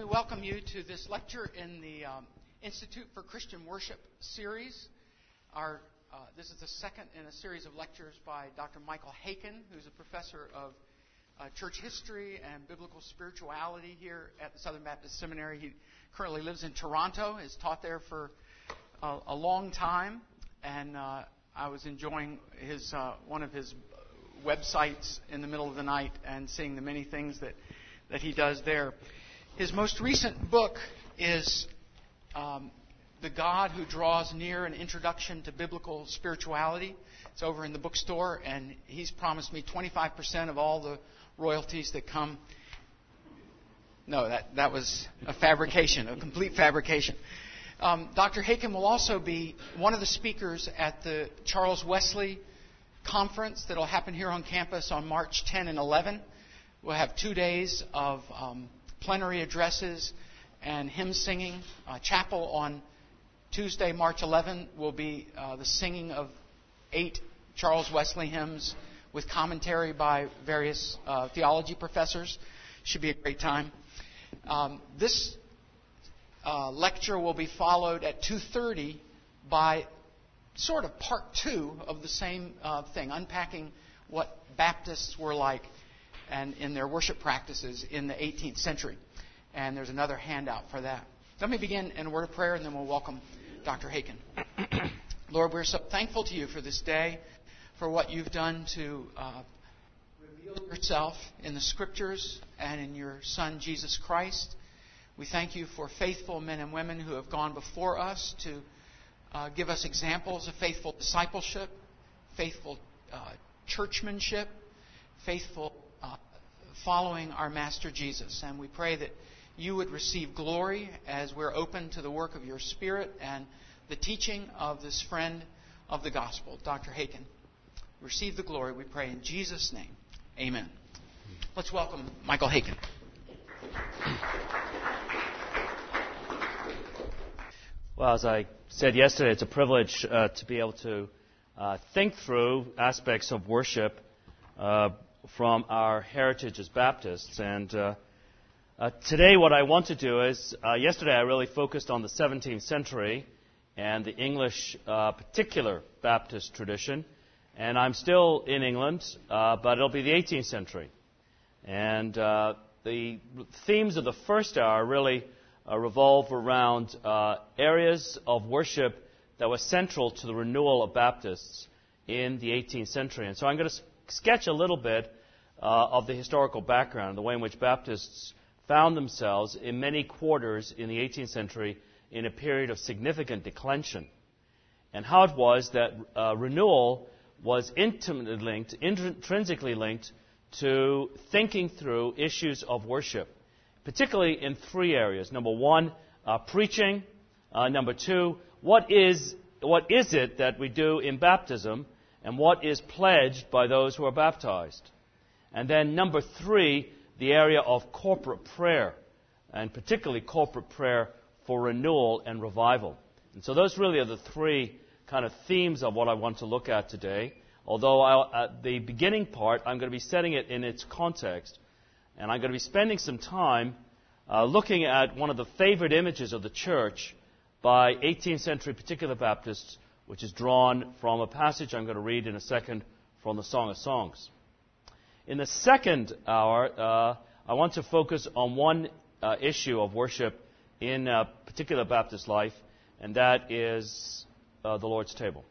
me welcome you to this lecture in the Institute for Christian Worship series. This is the second in a series of lectures by Dr. Michael Haykin, who's a professor of church history and biblical spirituality here at the Southern Baptist Seminary. He currently lives in Toronto, has taught there for a long time, and I was enjoying his one of his websites in the middle of the night and seeing the many things that he does there. His most recent book is The God Who Draws Near, An Introduction to Biblical Spirituality. It's over in the bookstore, and he's promised me 25% of all the royalties that come. No, that was a fabrication, a complete fabrication. Dr. Haykin will also be one of the speakers at the Charles Wesley Conference that will happen here on campus on March 10 and 11. We'll have 2 days of plenary addresses and hymn singing. Chapel on Tuesday, March 11, will be the singing of 8 Charles Wesley hymns with commentary by various theology professors. Should be a great time. This lecture will be followed at 2:30 by sort of part 2 of the same thing, unpacking what Baptists were like and in their worship practices in the 18th century. And there's another handout for that. Let me begin in a word of prayer, and then we'll welcome Dr. Haykin. Lord, we're so thankful to you for this day, for what you've done to reveal yourself in the Scriptures and in your Son, Jesus Christ. We thank you for faithful men and women who have gone before us to give us examples of faithful discipleship, faithful churchmanship, faithful following our Master Jesus. And we pray that you would receive glory as we're open to the work of your Spirit and the teaching of this friend of the gospel, Dr. Haykin. Receive the glory, we pray in Jesus' name. Amen. Let's welcome Michael Haykin. Well, as I said yesterday, it's a privilege to be able to think through aspects of worship from our heritage as Baptists. And today what I want to do is, yesterday I really focused on the 17th century and the English particular Baptist tradition. And I'm still in England, but it'll be the 18th century. And the themes of the first hour really revolve around areas of worship that were central to the renewal of Baptists in the 18th century. And so I'm going to sketch a little bit of the historical background, the way in which Baptists found themselves in many quarters in the 18th century in a period of significant declension, and how it was that renewal was intimately linked, intrinsically linked to thinking through issues of worship, particularly in 3 areas. Number 1, preaching. Number 2, what is it that we do in baptism, and what is pledged by those who are baptized? And then number 3, the area of corporate prayer, and particularly corporate prayer for renewal and revival. And so those really are the 3 kind of themes of what I want to look at today. Although at the beginning part, I'm going to be setting it in its context. And I'm going to be spending some time looking at one of the favorite images of the church by 18th century particular Baptists, which is drawn from a passage I'm going to read in a second from the Song of Songs. In the second hour, I want to focus on one issue of worship in particular Baptist life, and that is the Lord's table.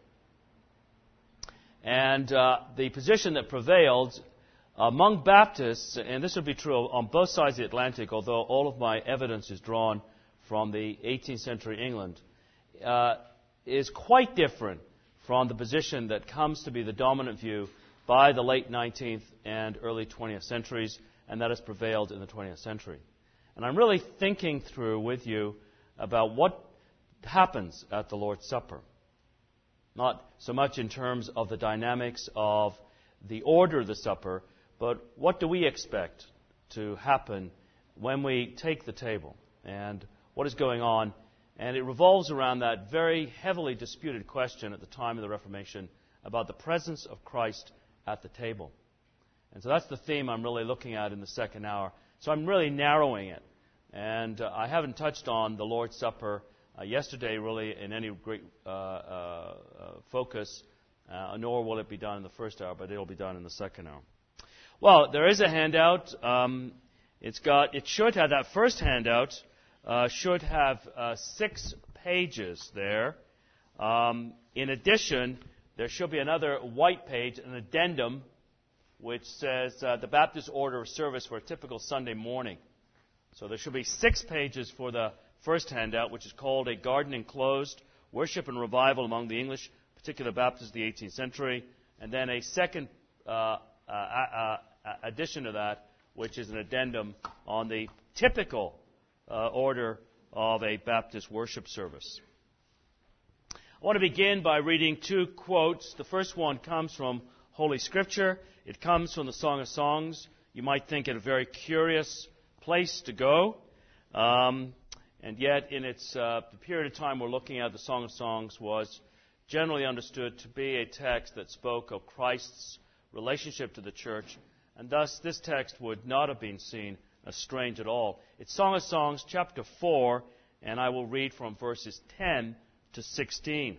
And the position that prevailed among Baptists, and this would be true on both sides of the Atlantic, although all of my evidence is drawn from the 18th century England, is quite different from the position that comes to be the dominant view by the late 19th and early 20th centuries, and that has prevailed in the 20th century. And I'm really thinking through with you about what happens at the Lord's Supper. Not so much in terms of the dynamics of the order of the supper, but what do we expect to happen when we take the table, and what is going on. And it revolves around that very heavily disputed question at the time of the Reformation about the presence of Christ at the table. And so that's the theme I'm really looking at in the second hour. So I'm really narrowing it And I haven't touched on the Lord's Supper yesterday really in any great focus, nor will it be done in the first hour, but it will be done in the second hour. Well, there is a handout. It should have, that first handout should have 6 pages there. In addition, there should be another white page, an addendum, which says the Baptist order of service for a typical Sunday morning. So there should be 6 pages for the first handout, which is called A Garden Enclosed, Worship and Revival Among the English, Particular Baptists of the 18th Century, and then a second addition to that, which is an addendum on the typical order of a Baptist worship service. I want to begin by reading 2 quotes. The first one comes from Holy Scripture. It comes from the Song of Songs. You might think it a very curious place to go. And yet, in the period of time we're looking at, the Song of Songs was generally understood to be a text that spoke of Christ's relationship to the church, and thus this text would not have been seen as strange at all. It's Song of Songs, chapter 4, and I will read from verses 10 to 16.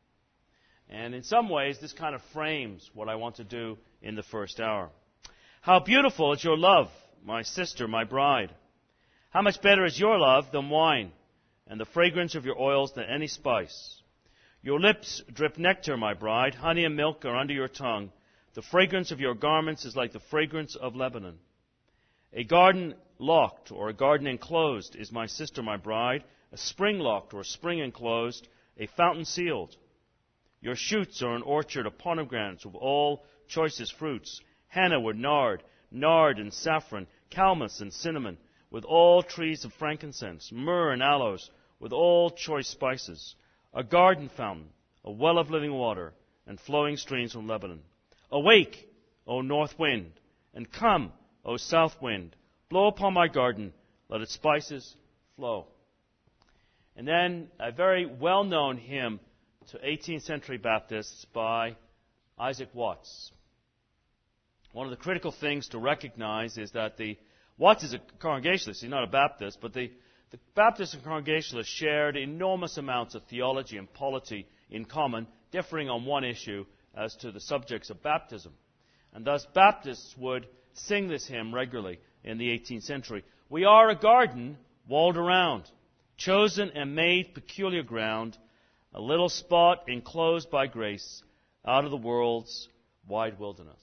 And in some ways, this kind of frames what I want to do in the first hour. How beautiful is your love, my sister, my bride. How much better is your love than wine, and the fragrance of your oils than any spice. Your lips drip nectar, my bride. Honey and milk are under your tongue. The fragrance of your garments is like the fragrance of Lebanon. A garden locked or a garden enclosed is my sister, my bride. A spring locked or a spring enclosed, a fountain sealed. Your shoots are an orchard of pomegranates with all choicest fruits. Henna with nard and saffron, calamus and cinnamon, with all trees of frankincense, myrrh and aloes, with all choice spices. A garden fountain, a well of living water, and flowing streams from Lebanon. Awake, O north wind, and come, O south wind. Blow upon my garden, let its spices flow. And then a very well-known hymn to 18th century Baptists by Isaac Watts. One of the critical things to recognize is that Watts is a Congregationalist. He's not a Baptist, but the Baptists and Congregationalists shared enormous amounts of theology and polity in common, differing on one issue as to the subjects of baptism. And thus Baptists would sing this hymn regularly in the 18th century. We are a garden walled around, chosen and made peculiar ground, a little spot enclosed by grace out of the world's wide wilderness.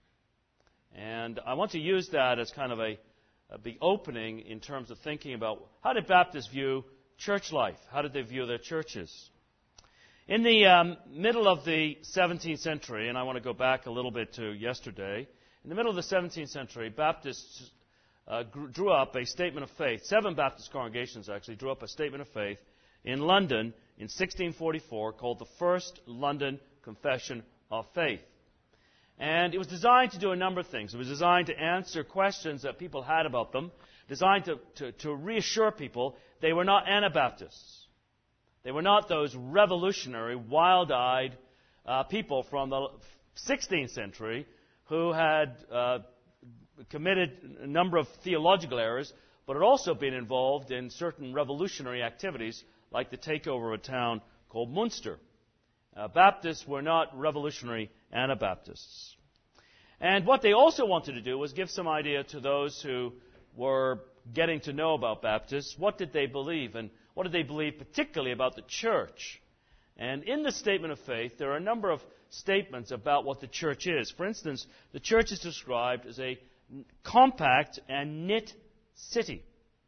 And I want to use that as kind of a big opening in terms of thinking about how did Baptists view church life? How did they view their churches? In the middle of the 17th century, and I want to go back a little bit to yesterday, in the middle of the 17th century, Baptists drew up a statement of faith. 7 Baptist congregations actually drew up a statement of faith in London in 1644 called the First London Confession of Faith. And it was designed to do a number of things. It was designed to answer questions that people had about them, designed to reassure people they were not Anabaptists. They were not those revolutionary, wild-eyed people from the 16th century who had committed a number of theological errors, but had also been involved in certain revolutionary activities like the takeover of a town called Munster. Baptists were not revolutionary Anabaptists. And what they also wanted to do was give some idea to those who were getting to know about Baptists. What did they believe? And what did they believe particularly about the church? And in the statement of faith, there are a number of statements about what the church is. For instance, the church is described as a compact and knit city.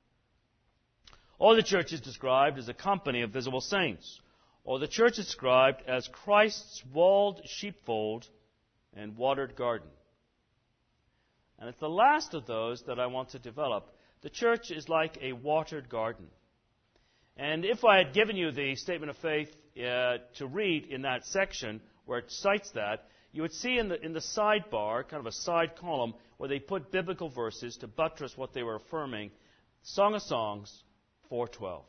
Or the church is described as a company of visible saints. Or the church is described as Christ's walled sheepfold and watered garden. And it's the last of those that I want to develop. The church is like a watered garden. And if I had given you the statement of faith to read in that section where it cites that, you would see in the sidebar, kind of a side column, where they put biblical verses to buttress what they were affirming, Song of Songs 4:12,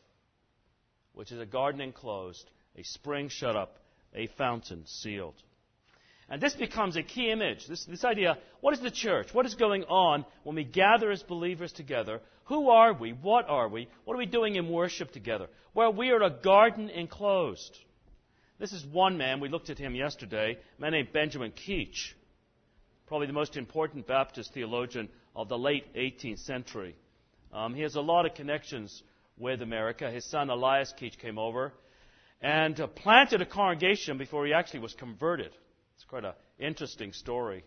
which is a garden enclosed, a spring shut up, a fountain sealed. And this becomes a key image. This idea, what is the church? What is going on when we gather as believers together? Who are we? What are we? What are we doing in worship together? Well, we are a garden enclosed. This is one man. We looked at him yesterday, a man named Benjamin Keach, probably the most important Baptist theologian of the late 18th century. He has a lot of connections with America. His son Elias Keach came over and planted a congregation before he actually was converted. It's quite an interesting story.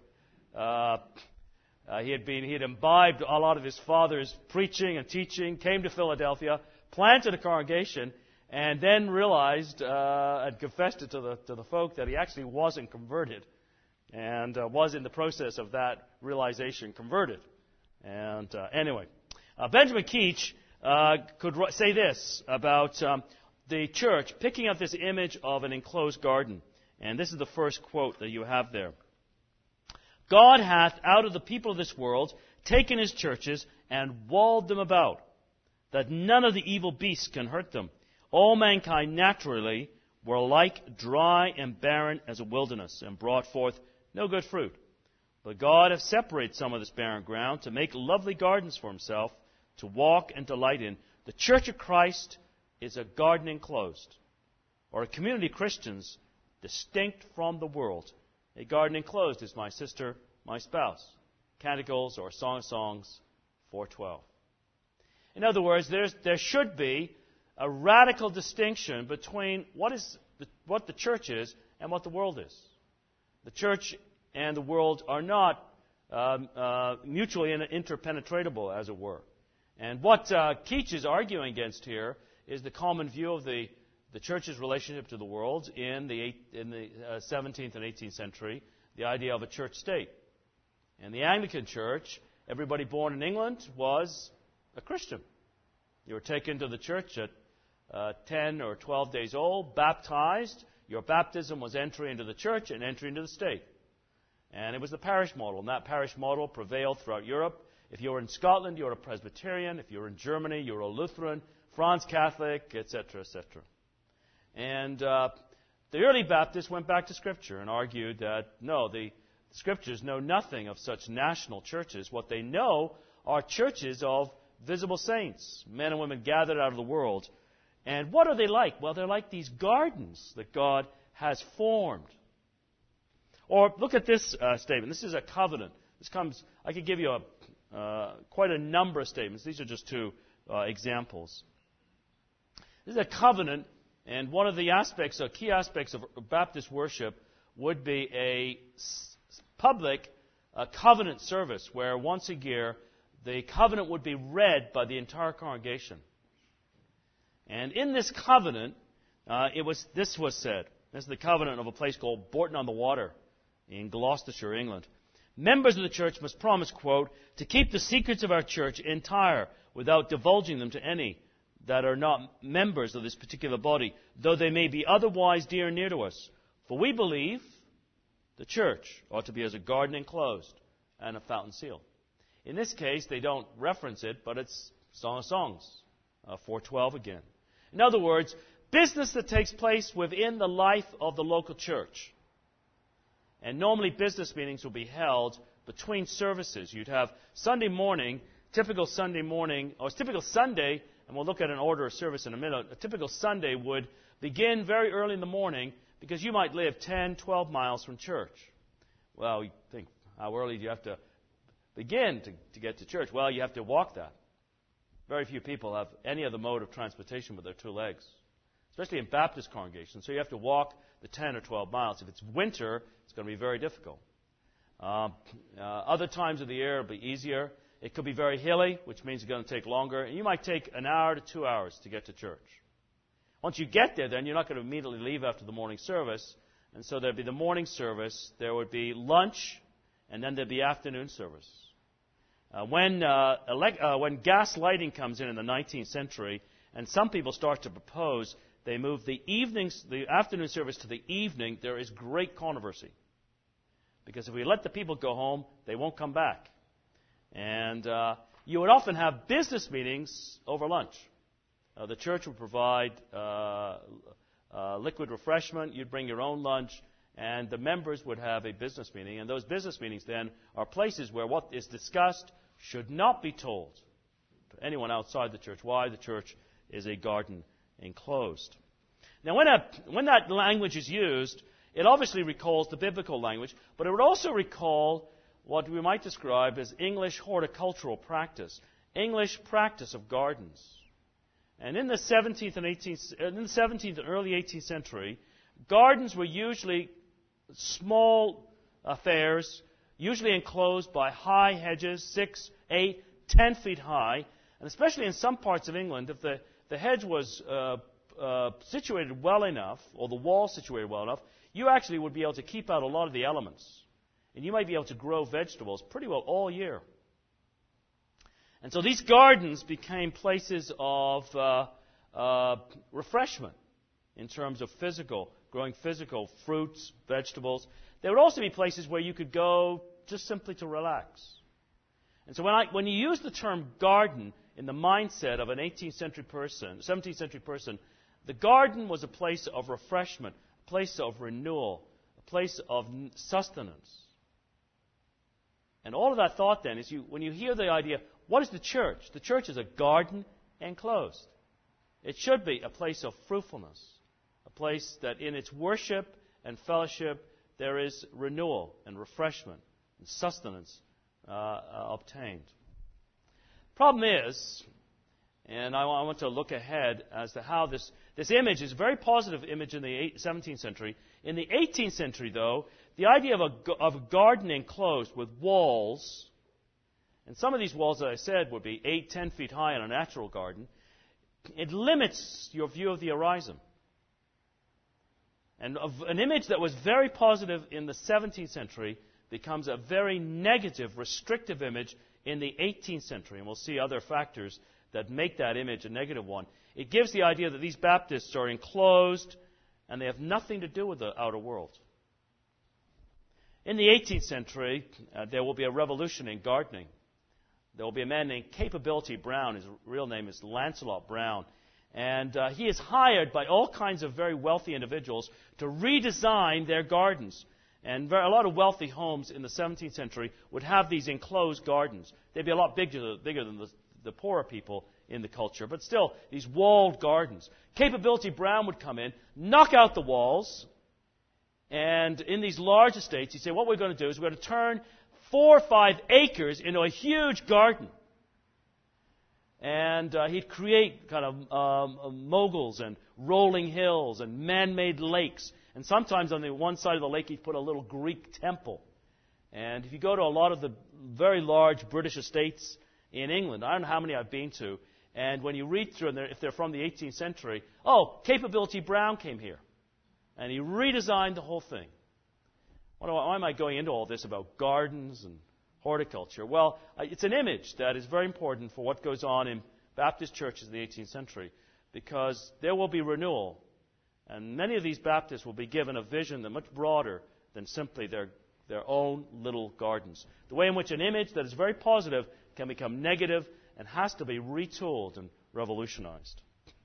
He had imbibed a lot of his father's preaching and teaching, came to Philadelphia, planted a congregation, and then realized and confessed it to the folk that he actually wasn't converted, and was in the process of that realization converted. And anyway, Benjamin Keach could say this about the church picking up this image of an enclosed garden. And this is the first quote that you have there. God hath out of the people of this world taken his churches and walled them about, that none of the evil beasts can hurt them. All mankind naturally were alike dry and barren as a wilderness, and brought forth no good fruit. But God hath separated some of this barren ground to make lovely gardens for himself, to walk and delight in. The church of Christ is a garden enclosed, or a community of Christians distinct from the world. A garden enclosed is my sister, my spouse. Canticles or Song of Songs 4:12. In other words, there should be a radical distinction between what the church is and what the world is. The church and the world are not mutually interpenetratable, as it were. And what Keach is arguing against here is the common view of the church's relationship to the world in the 17th and 18th century, the idea of a church state. In the Anglican Church, everybody born in England was a Christian. You were taken to the church at 10 or 12 days old, baptized. Your baptism was entry into the church and entry into the state. And it was the parish model, and that parish model prevailed throughout Europe. If you were in Scotland, you were a Presbyterian. If you were in Germany, you were a Lutheran, France Catholic, etc., etc. And the early Baptists went back to Scripture and argued that, no, the Scriptures know nothing of such national churches. What they know are churches of visible saints, men and women gathered out of the world. And what are they like? Well, they're like these gardens that God has formed. Or look at this statement. This is a covenant. I could give you quite a number of statements. These are just two examples. This is a covenant. And one of the key aspects of Baptist worship would be a public covenant service where once a year the covenant would be read by the entire congregation. And in this covenant, this was said. This is the covenant of a place called Bourton-on-the-Water in Gloucestershire, England. Members of the church must promise, quote, to keep the secrets of our church entire without divulging them to any that are not members of this particular body, though they may be otherwise dear and near to us. For we believe the church ought to be as a garden enclosed and a fountain seal. In this case, they don't reference it, but it's Song of Songs, 4:12 again. In other words, business that takes place within the life of the local church. And normally business meetings will be held between services. You'd have Sunday morning, typical Sunday, and we'll look at an order of service in a minute. A typical Sunday would begin very early in the morning because you might live 10, 12 miles from church. Well, you think, how early do you have to begin to get to church? Well, you have to walk that. Very few people have any other mode of transportation with their two legs, especially in Baptist congregations. So you have to walk the 10 or 12 miles. If it's winter, it's going to be very difficult. Other times of the year, it'll be easier. It could be very hilly, which means it's going to take longer. And you might take an hour to 2 hours to get to church. Once you get there, then you're not going to immediately leave after the morning service. And so there'd be the morning service, there would be lunch, and then there'd be afternoon service. When gas lighting comes in the 19th century, and some people start to propose they move the afternoon service to the evening, there is great controversy. Because if we let the people go home, they won't come back. And you would often have business meetings over lunch. The church would provide liquid refreshment. You'd bring your own lunch. and the members would have a business meeting, and those business meetings then are places where what is discussed should not be told to anyone outside the church. Why? The church is a garden enclosed. Now, when that language is used, it obviously recalls the biblical language, but it would also recall what we might describe as English horticultural practice, English practice of gardens. And in the 17th and early 18th century, gardens were usually small affairs, usually enclosed by high hedges, 6, 8, 10 feet high. And especially in some parts of England, if the hedge was situated well enough, or the wall situated well enough, you actually would be able to keep out a lot of the elements. And you might be able to grow vegetables pretty well all year. And so these gardens became places of refreshment in terms of growing physical fruits, vegetables. They would also be places where you could go just simply to relax. And so when you use the term garden in the mindset of an 17th century person, the garden was a place of refreshment, a place of renewal, a place of sustenance. And all of that thought then is when you hear the idea, what is the church? The church is a garden enclosed. It should be a place of fruitfulness, a place that in its worship and fellowship there is renewal and refreshment and sustenance obtained. Problem is, and I want to look ahead as to how this image is a very positive image in the 17th century. In the 18th century, though, the idea of a garden enclosed with walls, and some of these walls, as I said, would be 8, 10 feet high in a natural garden, it limits your view of the horizon. And an image that was very positive in the 17th century becomes a very negative, restrictive image in the 18th century. And we'll see other factors that make that image a negative one. It gives the idea that these Baptists are enclosed and they have nothing to do with the outer world. In the 18th century, there will be a revolution in gardening. There will be a man named Capability Brown. His real name is Lancelot Brown. And he is hired by all kinds of very wealthy individuals to redesign their gardens. And a lot of wealthy homes in the 17th century would have these enclosed gardens. They'd be a lot bigger than the poorer people in the culture. But still, these walled gardens. Capability Brown would come in, knock out the walls, and in these large estates, he'd say, what we're going to do is we're going to turn 4 or 5 acres into a huge garden. And he'd create kind of moguls and rolling hills and man-made lakes. And sometimes on the one side of the lake, he'd put a little Greek temple. And if you go to a lot of the very large British estates in England, I don't know how many I've been to, and when you read through them, if they're from the 18th century, Capability Brown came here. And he redesigned the whole thing. Why am I going into all this about gardens and horticulture? Well, it's an image that is very important for what goes on in Baptist churches in the 18th century, because there will be renewal. And many of these Baptists will be given a vision that's much broader than simply their own little gardens. The way in which an image that is very positive can become negative and has to be retooled and revolutionized.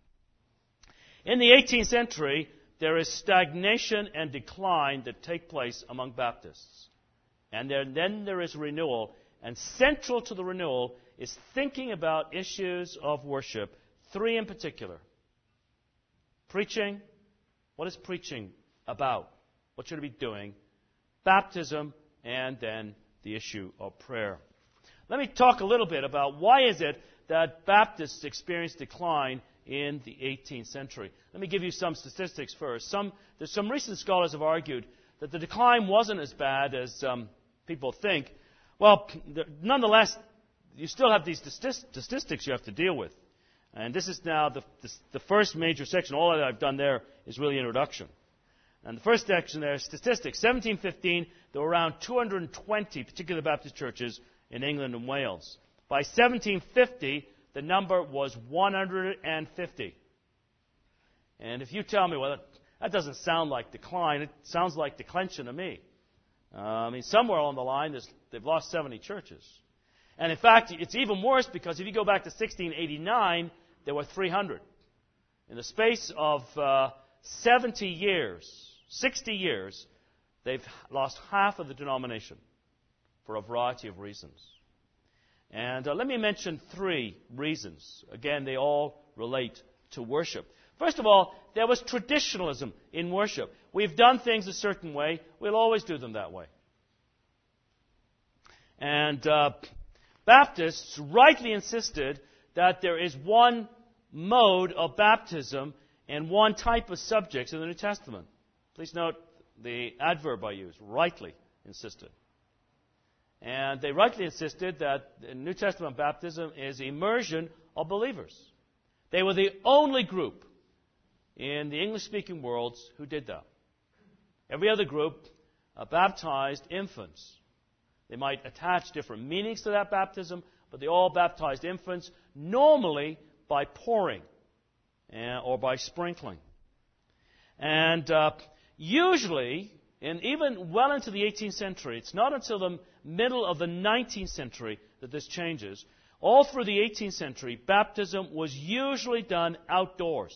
In the 18th century, there is stagnation and decline that take place among Baptists. And then there is renewal. And central to the renewal is thinking about issues of worship, 3 in particular. Preaching. What is preaching about? What should it be doing? Baptism, and then the issue of prayer. Let me talk a little bit about why is it that Baptists experience decline in the 18th century. Let me give you some statistics first. There's some recent scholars have argued that the decline wasn't as bad as people think. Well, nonetheless, you still have these statistics you have to deal with. And this is now the first major section. All that I've done there is really introduction. And the first section there is statistics. 1715, there were around 220 particular Baptist churches in England and Wales. By 1750, the number was 150. And if you tell me, well, that doesn't sound like decline, it sounds like declension to me. Somewhere along the line, they've lost 70 churches. And in fact, it's even worse because if you go back to 1689, there were 300. In the space of 60 years, they've lost half of the denomination for a variety of reasons. And let me mention 3 reasons. Again, they all relate to worship. First of all, there was traditionalism in worship. We've done things a certain way. We'll always do them that way. And Baptists rightly insisted that there is one mode of baptism and one type of subjects in the New Testament. Please note the adverb I use, rightly insisted. And they rightly insisted that New Testament baptism is immersion of believers. They were the only group in the English-speaking worlds who did that. Every other group baptized infants. They might attach different meanings to that baptism, but they all baptized infants, normally by pouring or by sprinkling. And usually, and even well into the 18th century, it's not until the middle of the 19th century that this changes. All through the 18th century, baptism was usually done outdoors,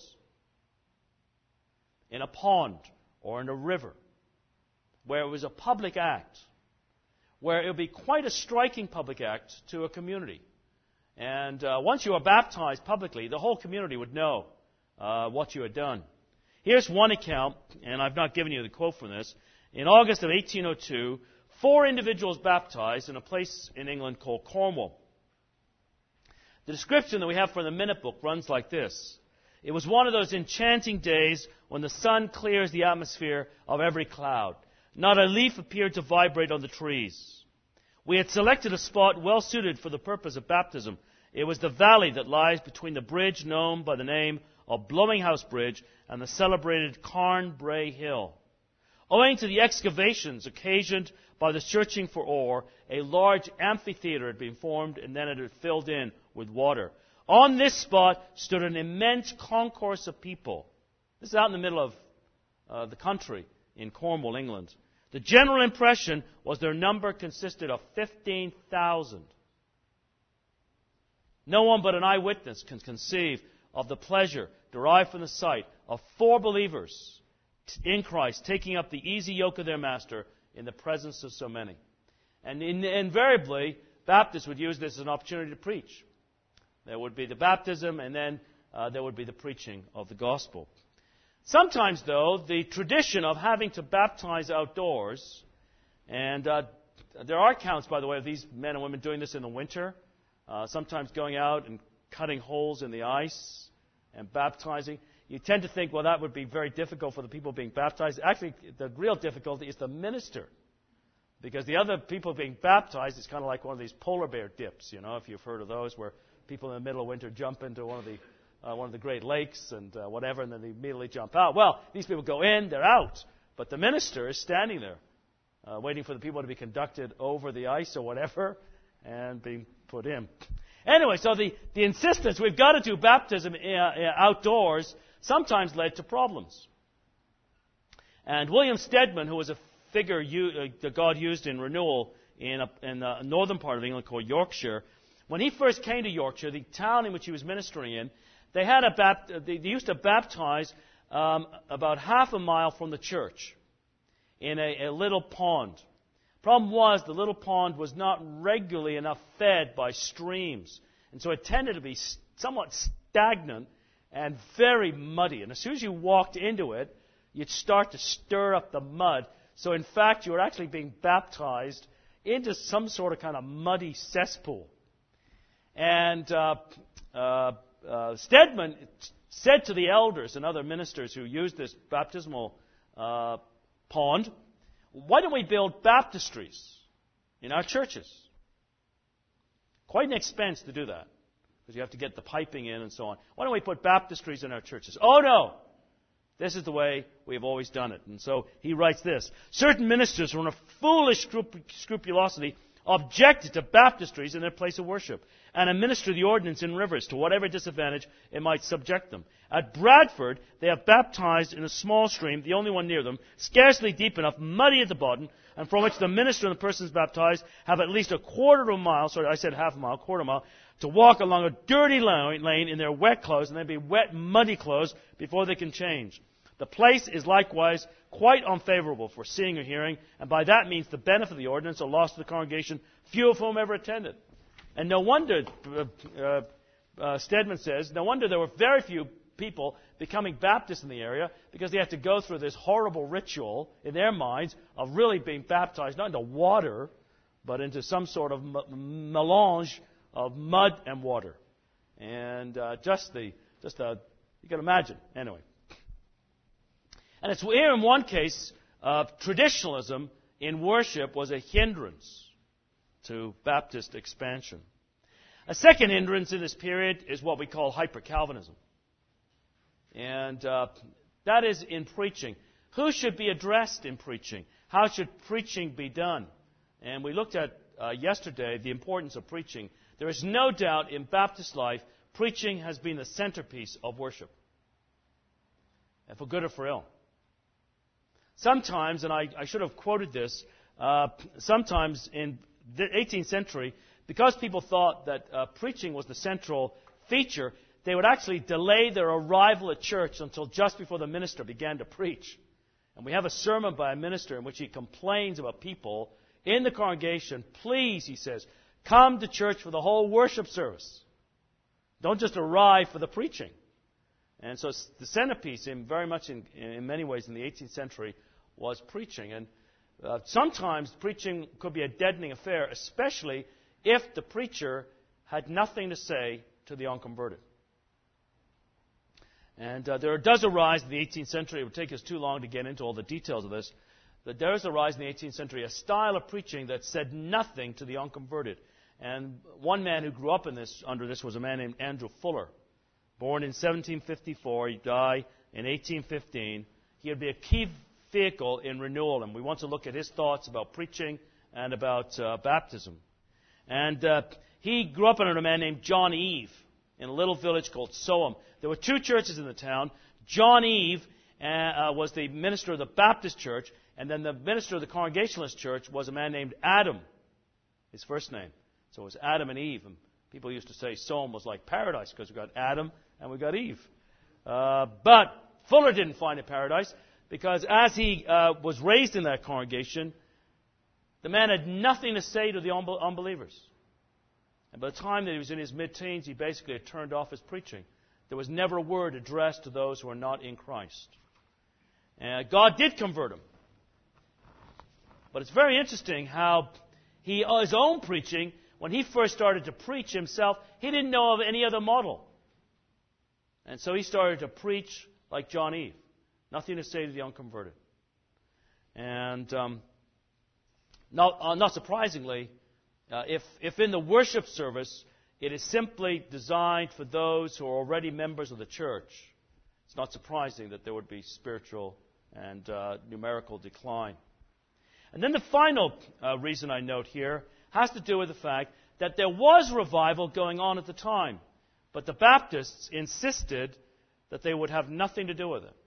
in a pond or in a river, where it was a public act, where it would be quite a striking public act to a community. And once you were baptized publicly, the whole community would know what you had done. Here's one account, and I've not given you the quote from this. In August of 1802, 4 individuals baptized in a place in England called Cornwall. The description that we have from the minute book runs like this. It was one of those enchanting days when the sun clears the atmosphere of every cloud. Not a leaf appeared to vibrate on the trees. We had selected a spot well suited for the purpose of baptism. It was the valley that lies between the bridge known by the name of Blowinghouse Bridge and the celebrated Carnbrae Hill. Owing to the excavations occasioned by the searching for ore, a large amphitheater had been formed and then it had filled in with water. On this spot stood an immense concourse of people. This is out in the middle of the country in Cornwall, England. The general impression was their number consisted of 15,000. No one but an eyewitness can conceive of the pleasure derived from the sight of 4 believers in Christ taking up the easy yoke of their master in the presence of so many. And invariably, Baptists would use this as an opportunity to preach. There would be the baptism, and then there would be the preaching of the gospel. Sometimes, though, the tradition of having to baptize outdoors, and there are accounts, by the way, of these men and women doing this in the winter, sometimes going out and cutting holes in the ice and baptizing. You tend to think, well, that would be very difficult for the people being baptized. Actually, the real difficulty is the minister. Because the other people being baptized is kind of like one of these polar bear dips, if you've heard of those, where people in the middle of winter jump into one of the Great Lakes and whatever, and then they immediately jump out. Well, these people go in, they're out. But the minister is standing there, waiting for the people to be conducted over the ice or whatever, and being put in. Anyway, so the insistence, we've got to do baptism outdoors, sometimes led to problems. And William Stedman, who was a figure that God used in renewal in the northern part of England called Yorkshire, when he first came to Yorkshire, the town in which he was ministering in, they used to baptize about half a mile from the church in a little pond. Problem was, the little pond was not regularly enough fed by streams, and so it tended to be somewhat stagnant and very muddy. And as soon as you walked into it, you'd start to stir up the mud. So in fact, you were actually being baptized into some sort of kind of muddy cesspool. And Stedman said to the elders and other ministers who used this baptismal pond, why don't we build baptistries in our churches? Quite an expense to do that, because you have to get the piping in and so on. Why don't we put baptistries in our churches? Oh no! This is the way we've always done it. And so he writes this. Certain ministers, from a foolish scrupulosity, objected to baptistries in their place of worship and administer the ordinance in rivers to whatever disadvantage it might subject them. At Bradford, they have baptized in a small stream, the only one near them, scarcely deep enough, muddy at the bottom, and from which the minister and the persons baptized have at least a quarter of a mile, to walk along a dirty lane in their wet clothes, and then be wet, muddy clothes before they can change. The place is likewise quite unfavorable for seeing or hearing, and by that means the benefit of the ordinance are lost to the congregation, few of whom ever attended. And no wonder, Stedman says, no wonder there were very few people becoming Baptists in the area, because they had to go through this horrible ritual in their minds of really being baptized, not into water, but into some sort of melange of mud and water. And you can imagine. Anyway. And it's here in one case, traditionalism in worship was a hindrance to Baptist expansion. A second hindrance in this period is what we call hyper-Calvinism. And that is in preaching. Who should be addressed in preaching? How should preaching be done? And we looked at yesterday the importance of preaching. There is no doubt in Baptist life, preaching has been the centerpiece of worship. And for good or for ill. Sometimes, and I should have quoted this, sometimes in the 18th century, because people thought that preaching was the central feature, they would actually delay their arrival at church until just before the minister began to preach. And we have a sermon by a minister in which he complains about people in the congregation. Please, he says, come to church for the whole worship service. Don't just arrive for the preaching. And so the centerpiece, in many ways, in the 18th century, was preaching. And sometimes preaching could be a deadening affair, especially if the preacher had nothing to say to the unconverted. And there does arise in the 18th century, it would take us too long to get into all the details of this, but there does arise in the 18th century a style of preaching that said nothing to the unconverted. And one man who grew up under this was a man named Andrew Fuller. Born in 1754, he died in 1815. He would be a key vehicle in renewal, and we want to look at his thoughts about preaching and about baptism. And he grew up under a man named John Eve in a little village called Soham. There were two churches in the town. John Eve was the minister of the Baptist church, and then the minister of the Congregationalist church was a man named Adam, his first name. So it was Adam and Eve. And people used to say Soham was like paradise because we got Adam and we got Eve. But Fuller didn't find it paradise because as he was raised in that congregation, the man had nothing to say to the unbelievers. And by the time that he was in his mid-teens, he basically had turned off his preaching. There was never a word addressed to those who are not in Christ. And God did convert him. But it's very interesting how his own preaching, when he first started to preach himself, he didn't know of any other model. And so he started to preach like John Eve. Nothing to say to the unconverted. And not surprisingly, if in the worship service it is simply designed for those who are already members of the church, it's not surprising that there would be spiritual and numerical decline. And then the final reason I note here has to do with the fact that there was revival going on at the time, but the Baptists insisted that they would have nothing to do with it.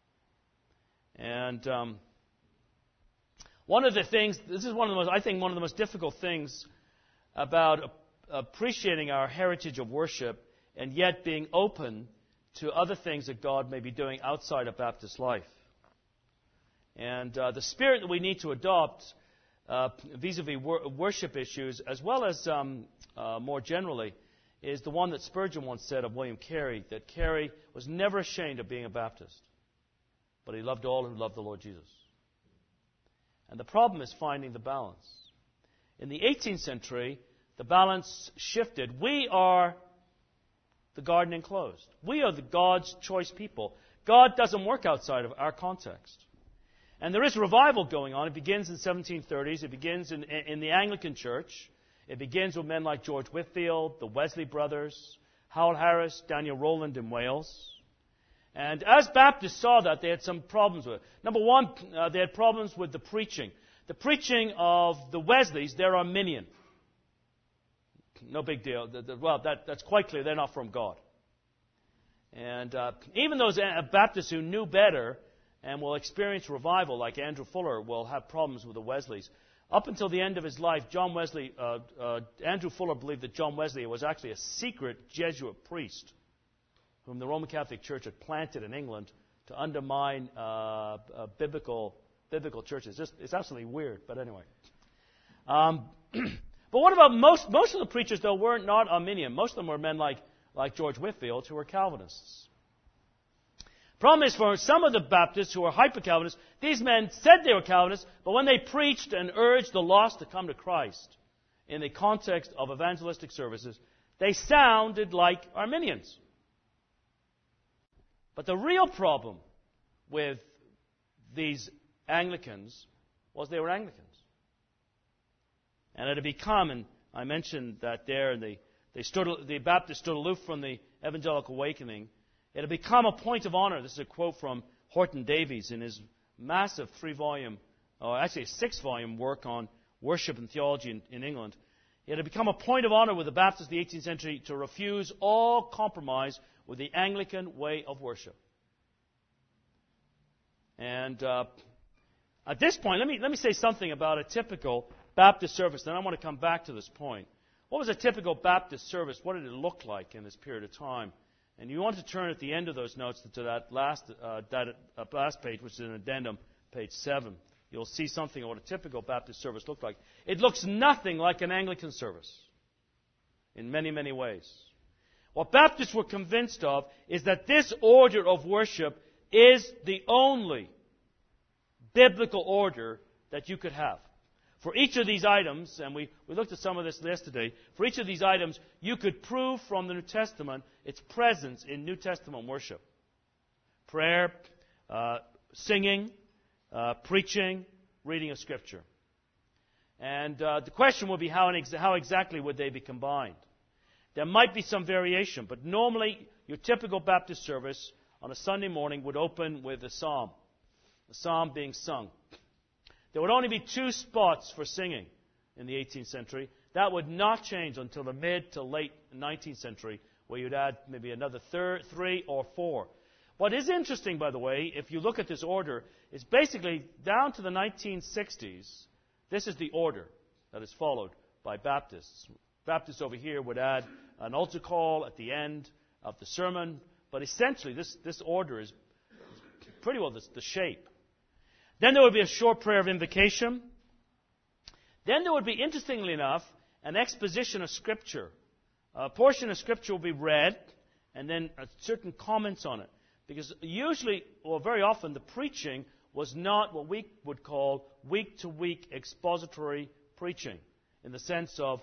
And one of the things, this is one of the most difficult things about appreciating our heritage of worship and yet being open to other things that God may be doing outside of Baptist life. And the spirit that we need to adopt vis-a-vis worship issues, as well as more generally, is the one that Spurgeon once said of William Carey, that Carey was never ashamed of being a Baptist, but he loved all who loved the Lord Jesus. And the problem is finding the balance. In the 18th century, the balance shifted. We are the garden enclosed. We are the God's choice people. God doesn't work outside of our context. And there is revival going on. It begins in the 1730s. It begins in the Anglican Church. It begins with men like George Whitefield, the Wesley brothers, Howell Harris, Daniel Rowland in Wales. And as Baptists saw that, they had some problems with it. Number one, they had problems with the preaching. The preaching of the Wesleys, they're Arminian. No big deal. Well, that's quite clear. They're not from God. And even those Baptists who knew better and will experience revival, like Andrew Fuller, will have problems with the Wesleys. Up until the end of his life, Andrew Fuller believed that John Wesley was actually a secret Jesuit priest whom the Roman Catholic Church had planted in England undermine biblical churches. It's absolutely weird, but anyway. But what about most of the preachers, though, were not Arminian. Most of them were men like George Whitefield, who were Calvinists. Problem is, for some of the Baptists who were hyper-Calvinists, these men said they were Calvinists, but when they preached and urged the lost to come to Christ in the context of evangelistic services, they sounded like Arminians. But the real problem with these Anglicans was they were Anglicans. And it had become, and I mentioned that there, the Baptists stood aloof from the evangelical awakening. It had become a point of honor. This is a quote from Horton Davies in his massive 6-volume work on worship and theology in England. It had become a point of honor with the Baptists of the 18th century to refuse all compromise with the Anglican way of worship. And at this point, let me say something about a typical Baptist service. Then I want to come back to this point. What was a typical Baptist service? What did it look like in this period of time? And you want to turn at the end of those notes to that last page, which is an addendum, page 7. You'll see something of what a typical Baptist service looked like. It looks nothing like an Anglican service in many, many ways. What Baptists were convinced of is that this order of worship is the only biblical order that you could have. For each of these items, and we looked at some of this yesterday, for each of these items, you could prove from the New Testament its presence in New Testament worship. Prayer, singing, preaching, reading of Scripture. And the question would be how exactly would they be combined? There might be some variation, but normally your typical Baptist service on a Sunday morning would open with a psalm being sung. There would only be 2 spots for singing in the 18th century. That would not change until the mid to late 19th century, where you'd add maybe another 3 or 4. What is interesting, by the way, if you look at this order, is basically down to the 1960s, this is the order that is followed by Baptists. Baptists over here would add an altar call at the end of the sermon, but essentially this order is pretty well the shape. Then there would be a short prayer of invocation. Then there would be, interestingly enough, an exposition of Scripture. A portion of Scripture will be read, and then certain comments on it. Because usually, or very often, the preaching was not what we would call week-to-week expository preaching, in the sense of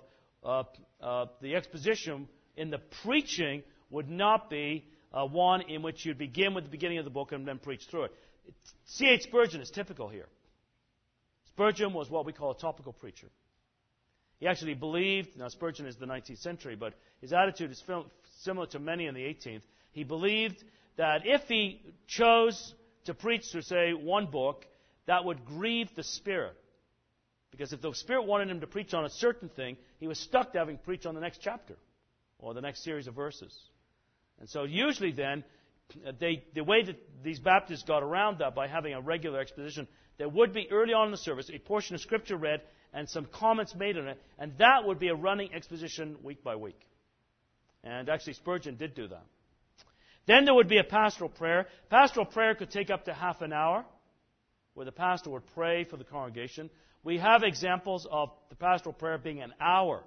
the exposition in the preaching would not be one in which you'd begin with the beginning of the book and then preach through it. C.H. Spurgeon is typical here. Spurgeon was what we call a topical preacher. He actually believed, now Spurgeon is the 19th century, but his attitude is similar to many in the 18th. He believed that if he chose to preach through, say, one book, that would grieve the Spirit. Because if the Spirit wanted him to preach on a certain thing, he was stuck to having preached on the next chapter or the next series of verses. And so usually then, the way that these Baptists got around that by having a regular exposition, there would be early on in the service a portion of Scripture read and some comments made on it, and that would be a running exposition week by week. And actually Spurgeon did do that. Then there would be a pastoral prayer. Pastoral prayer could take up to half an hour, where the pastor would pray for the congregation. We have examples of the pastoral prayer being an hour.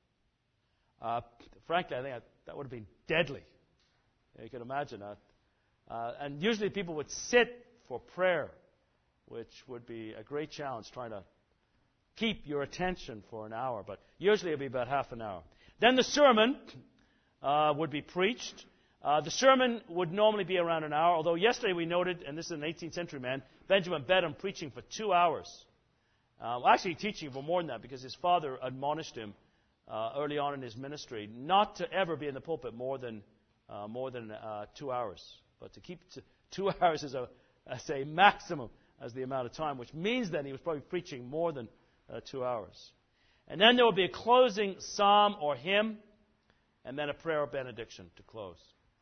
Frankly, I think that would have been deadly. You can imagine that. And usually people would sit for prayer, which would be a great challenge, trying to keep your attention for an hour. But usually it would be about half an hour. Then the sermon would be preached. The sermon would normally be around an hour, although yesterday we noted, and this is an 18th century man, Benjamin Bedham preaching for 2 hours. Actually teaching for more than that, because his father admonished him early on in his ministry not to ever be in the pulpit more than 2 hours. But to keep 2 hours as a maximum as the amount of time, which means then he was probably preaching more than 2 hours. And then there will be a closing psalm or hymn, and then a prayer of benediction to close.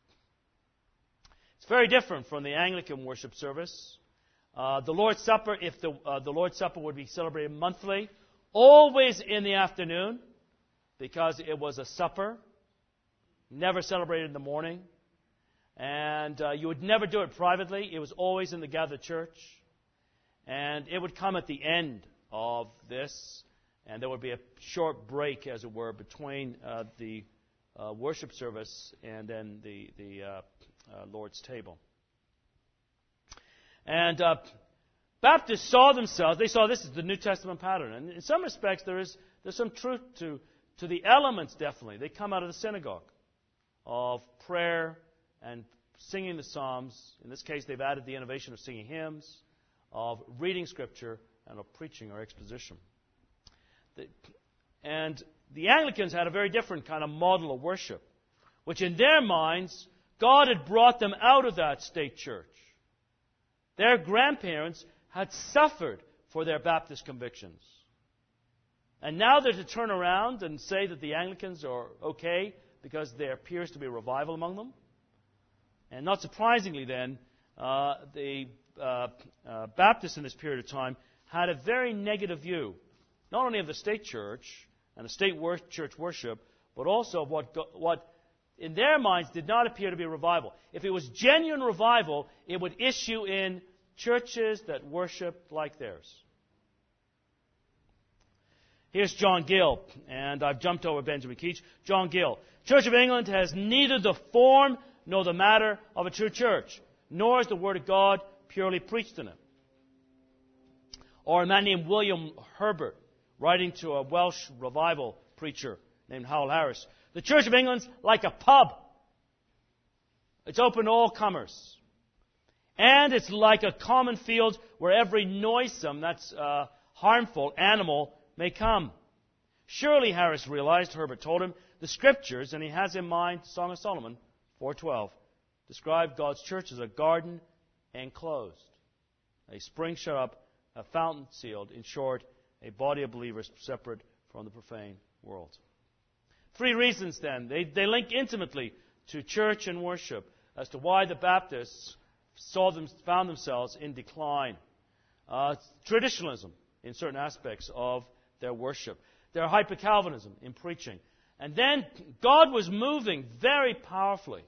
It's very different from the Anglican worship service. The Lord's Supper, if the Lord's Supper would be celebrated monthly, always in the afternoon, because it was a supper, never celebrated in the morning. And you would never do it privately. It was always in the gathered church. And it would come at the end of this, and there would be a short break, as it were, between the worship service and then the Lord's table. And Baptists saw themselves, they saw this as the New Testament pattern. And in some respects, there's some truth to the elements, definitely. They come out of the synagogue of prayer and singing the Psalms. In this case, they've added the innovation of singing hymns, of reading Scripture, and of preaching or exposition. And the Anglicans had a very different kind of model of worship, which in their minds, God had brought them out of that state church. Their grandparents had suffered for their Baptist convictions. And now they're to turn around and say that the Anglicans are okay because there appears to be a revival among them. And not surprisingly then, the Baptists in this period of time had a very negative view, not only of the state church and the state church worship, but also of what in their minds did not appear to be a revival. If it was genuine revival, it would issue in churches that worshiped like theirs. Here's John Gill, and I've jumped over Benjamin Keach. John Gill. Church of England has neither the form nor the matter of a true church, nor is the Word of God purely preached in it. Or a man named William Herbert, writing to a Welsh revival preacher named Howell Harris. The Church of England's like a pub. It's open to all comers. And it's like a common field where every noisome, that's harmful, animal may come. Surely, Harris realized, Herbert told him, the Scriptures, and he has in mind Song of Solomon 4:12, describe God's church as a garden enclosed, a spring shut up, a fountain sealed, in short, a body of believers separate from the profane world. 3 reasons then. They link intimately to church and worship as to why the Baptists found themselves in decline. Traditionalism in certain aspects of their worship. Their hyper-Calvinism in preaching. And then God was moving very powerfully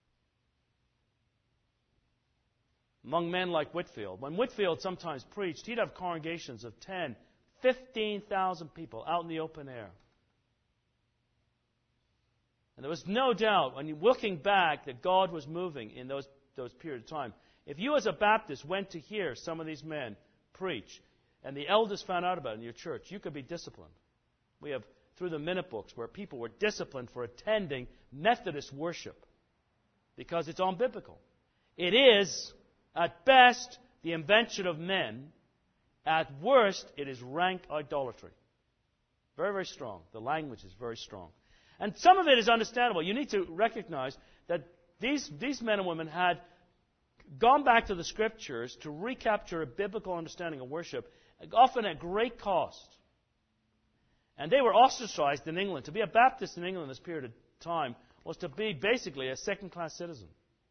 among men like Whitefield. When Whitefield sometimes preached, he'd have congregations of 10, 15,000 people out in the open air. And there was no doubt, when you're looking back, that God was moving in those periods of time. If you as a Baptist went to hear some of these men preach, and the elders found out about it in your church, you could be disciplined. We have, through the minute books, where people were disciplined for attending Methodist worship because it's unbiblical. It is, at best, the invention of men. At worst, it is rank idolatry. Very, very strong. The language is very strong. And some of it is understandable. You need to recognize that these men and women had gone back to the Scriptures to recapture a biblical understanding of worship, often at great cost. And they were ostracized in England. To be a Baptist in England in this period of time was to be basically a second-class citizen.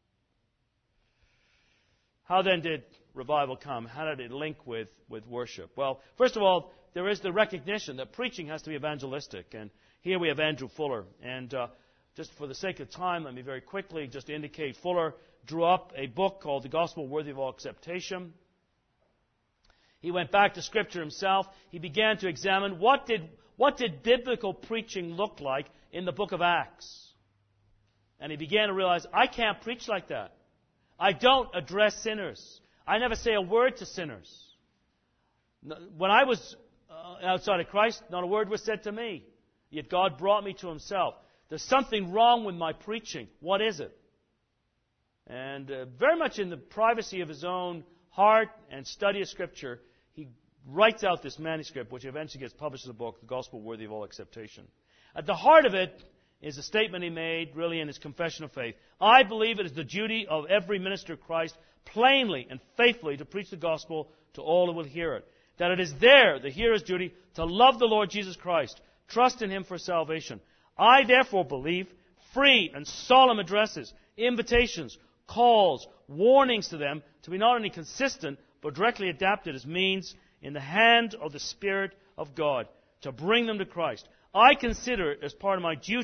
How then did revival come? How did it link with worship? Well, first of all, there is the recognition that preaching has to be evangelistic. And here we have Andrew Fuller. And just for the sake of time, let me very quickly just indicate Fuller drew up a book called The Gospel Worthy of All Acceptation. He went back to Scripture himself. He began to examine what did biblical preaching look like in the book of Acts. And he began to realize, I can't preach like that. I don't address sinners. I never say a word to sinners. When I was outside of Christ, not a word was said to me. Yet God brought me to Himself. There's something wrong with my preaching. What is it? And very much in the privacy of his own heart and study of Scripture, he writes out this manuscript, which eventually gets published as a book, The Gospel Worthy of All Acceptation. At the heart of it is a statement he made, really, in his confession of faith. I believe it is the duty of every minister of Christ plainly and faithfully to preach the gospel to all who will hear it. That it is the hearer's duty, to love the Lord Jesus Christ, trust in Him for salvation. I therefore believe free and solemn addresses, invitations, calls, warnings to them to be not only consistent, but directly adapted as means in the hand of the Spirit of God to bring them to Christ. I consider it as part of my duty,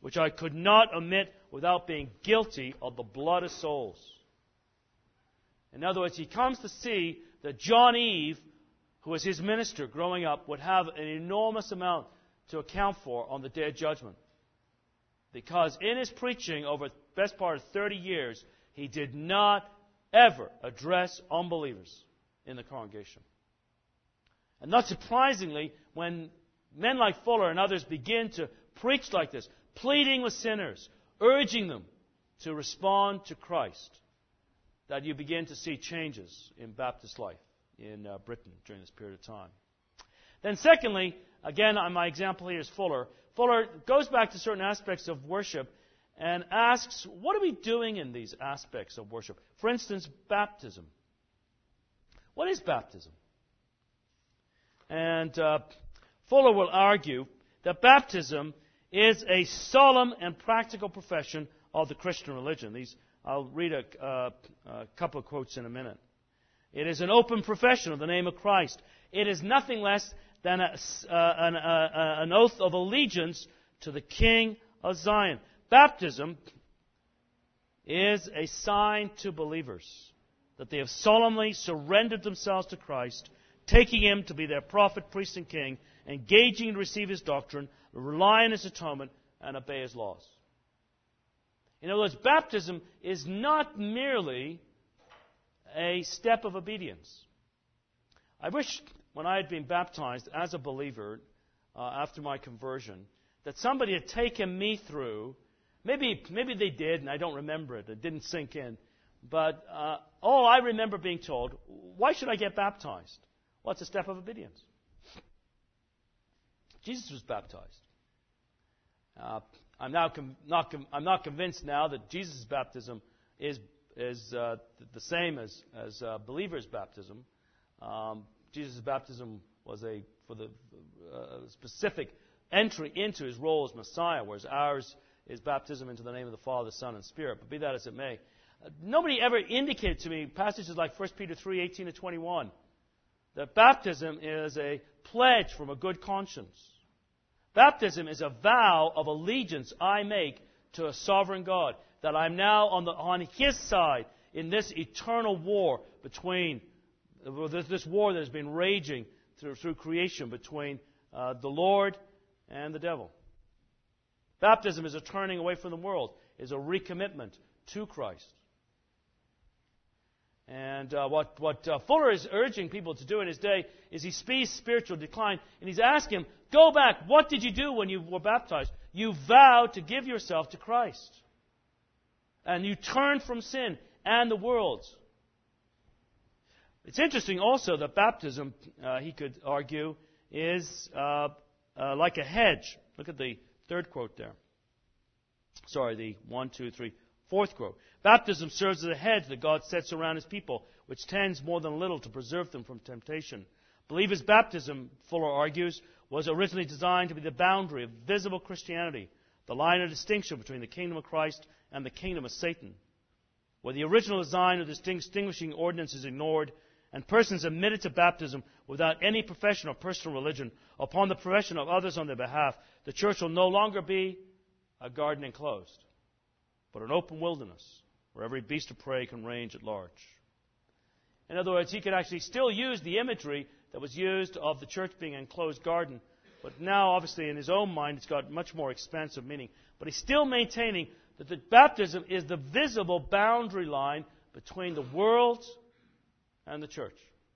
which I could not omit without being guilty of the blood of souls. In other words, he comes to see that John Eve, who was his minister growing up, would have an enormous amount to account for on the Day of Judgment. Because in his preaching over the best part of 30 years, he did not ever address unbelievers in the congregation. And not surprisingly, when men like Fuller and others begin to preach like this, pleading with sinners, urging them to respond to Christ, that you begin to see changes in Baptist life in Britain during this period of time. Then secondly, again, my example here is Fuller. Fuller goes back to certain aspects of worship and asks, what are we doing in these aspects of worship? For instance, baptism. What is baptism? And Fuller will argue that baptism is a solemn and practical profession of the Christian religion. I'll read a couple of quotes in a minute. It is an open profession of the name of Christ. It is nothing less than an oath of allegiance to the King of Zion. Baptism is a sign to believers that they have solemnly surrendered themselves to Christ, taking Him to be their prophet, priest, and king, engaging to receive His doctrine, rely on His atonement, and obey His laws. In other words, baptism is not merely a step of obedience. I wish when I had been baptized as a believer after my conversion, that somebody had taken me through. Maybe they did, and I don't remember it. It didn't sink in. But all I remember being told, why should I get baptized? Well, it's a step of obedience. Jesus was baptized. I'm not convinced now that Jesus' baptism is the same as believers' baptism. Jesus' baptism was for the specific entry into His role as Messiah, whereas ours is baptism into the name of the Father, Son, and Spirit. But be that as it may, nobody ever indicated to me passages like 1 Peter 3:18-21 that baptism is a pledge from a good conscience. Baptism is a vow of allegiance I make to a sovereign God, that I'm now on His side in this eternal war between this war that has been raging through creation between the Lord and the devil. Baptism is a turning away from the world, is a recommitment to Christ. And what Fuller is urging people to do in his day is he sees spiritual decline, and he's asking them, go back. What did you do when you were baptized? You vowed to give yourself to Christ. And you turned from sin and the world. It's interesting also that baptism, he could argue, is like a hedge. Look at the third quote there. Sorry, the 4th quote. Baptism serves as a hedge that God sets around His people, which tends more than a little to preserve them from temptation. Believers' baptism, Fuller argues, was originally designed to be the boundary of visible Christianity, the line of distinction between the kingdom of Christ and the kingdom of Satan. Where the original design of this distinguishing ordinance is ignored, and persons admitted to baptism without any profession or personal religion upon the profession of others on their behalf, the church will no longer be a garden enclosed, but an open wilderness where every beast of prey can range at large. In other words, he could actually still use the imagery that was used of the church being an enclosed garden, but now, obviously, in his own mind, it's got much more expansive meaning. But he's still maintaining that the baptism is the visible boundary line between the world and the church.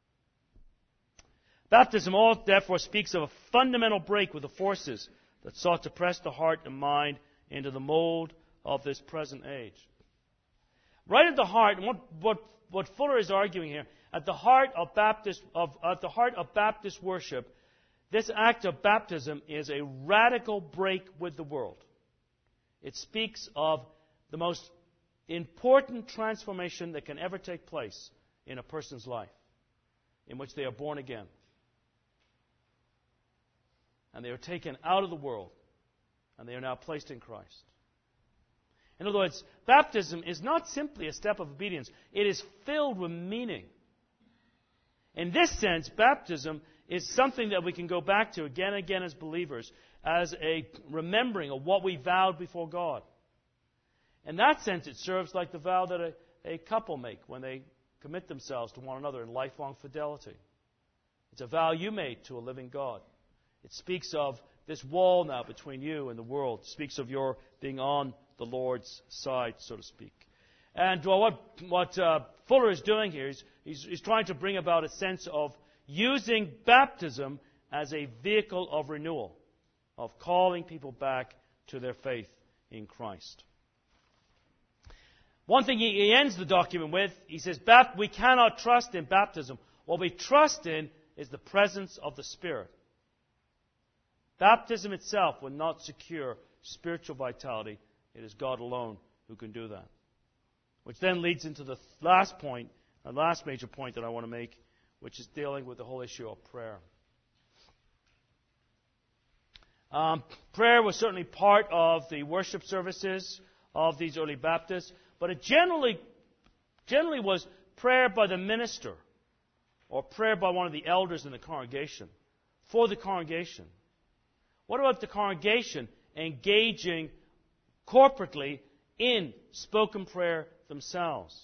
Baptism all therefore speaks of a fundamental break with the forces that sought to press the heart and mind into the mold of this present age. Right at the heart, and what Fuller is arguing here, at the heart of Baptist worship, this act of baptism is a radical break with the world. It speaks of the most important transformation that can ever take place in a person's life, in which they are born again. And they are taken out of the world, and they are now placed in Christ. In other words, baptism is not simply a step of obedience. It is filled with meaning. In this sense, baptism is something that we can go back to again and again as believers, as a remembering of what we vowed before God. In that sense, it serves like the vow that a couple make when they commit themselves to one another in lifelong fidelity. It's a vow you made to a living God. It speaks of this wall now between you and the world. It speaks of your being on the Lord's side, so to speak. And what Fuller is doing here is he's trying to bring about a sense of using baptism as a vehicle of renewal, of calling people back to their faith in Christ. One thing he ends the document with, he says, we cannot trust in baptism. What we trust in is the presence of the Spirit. Baptism itself will not secure spiritual vitality. It is God alone who can do that. Which then leads into the last point, the last major point that I want to make, which is dealing with the whole issue of prayer. Prayer was certainly part of the worship services of these early Baptists, but it generally was prayer by the minister or prayer by one of the elders in the congregation for the congregation. What about the congregation engaging corporately in spoken prayer themselves?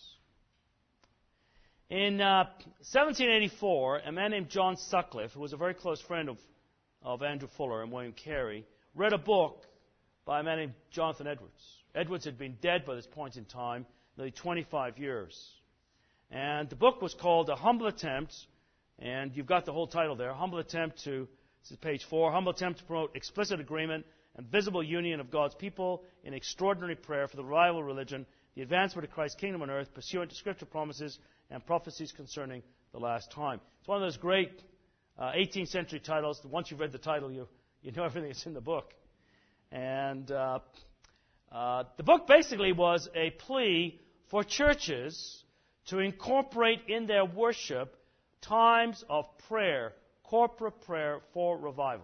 In 1784, a man named John Sutcliffe, who was a very close friend of Andrew Fuller and William Carey, read a book by a man named Jonathan Edwards. Edwards had been dead by this point in time, nearly 25 years. And the book was called A Humble Attempt, and you've got the whole title there, Humble Attempt to, this is page 4, Humble Attempt to Promote Explicit Agreement and Visible Union of God's People in Extraordinary Prayer for the Revival of Religion, the Advancement of Christ's Kingdom on Earth, Pursuant to Scripture Promises and Prophecies Concerning the Last Time. It's one of those great 18th century titles. Once you've read the title, you know everything that's in the book. And the book basically was a plea for churches to incorporate in their worship times of prayer, corporate prayer for revival.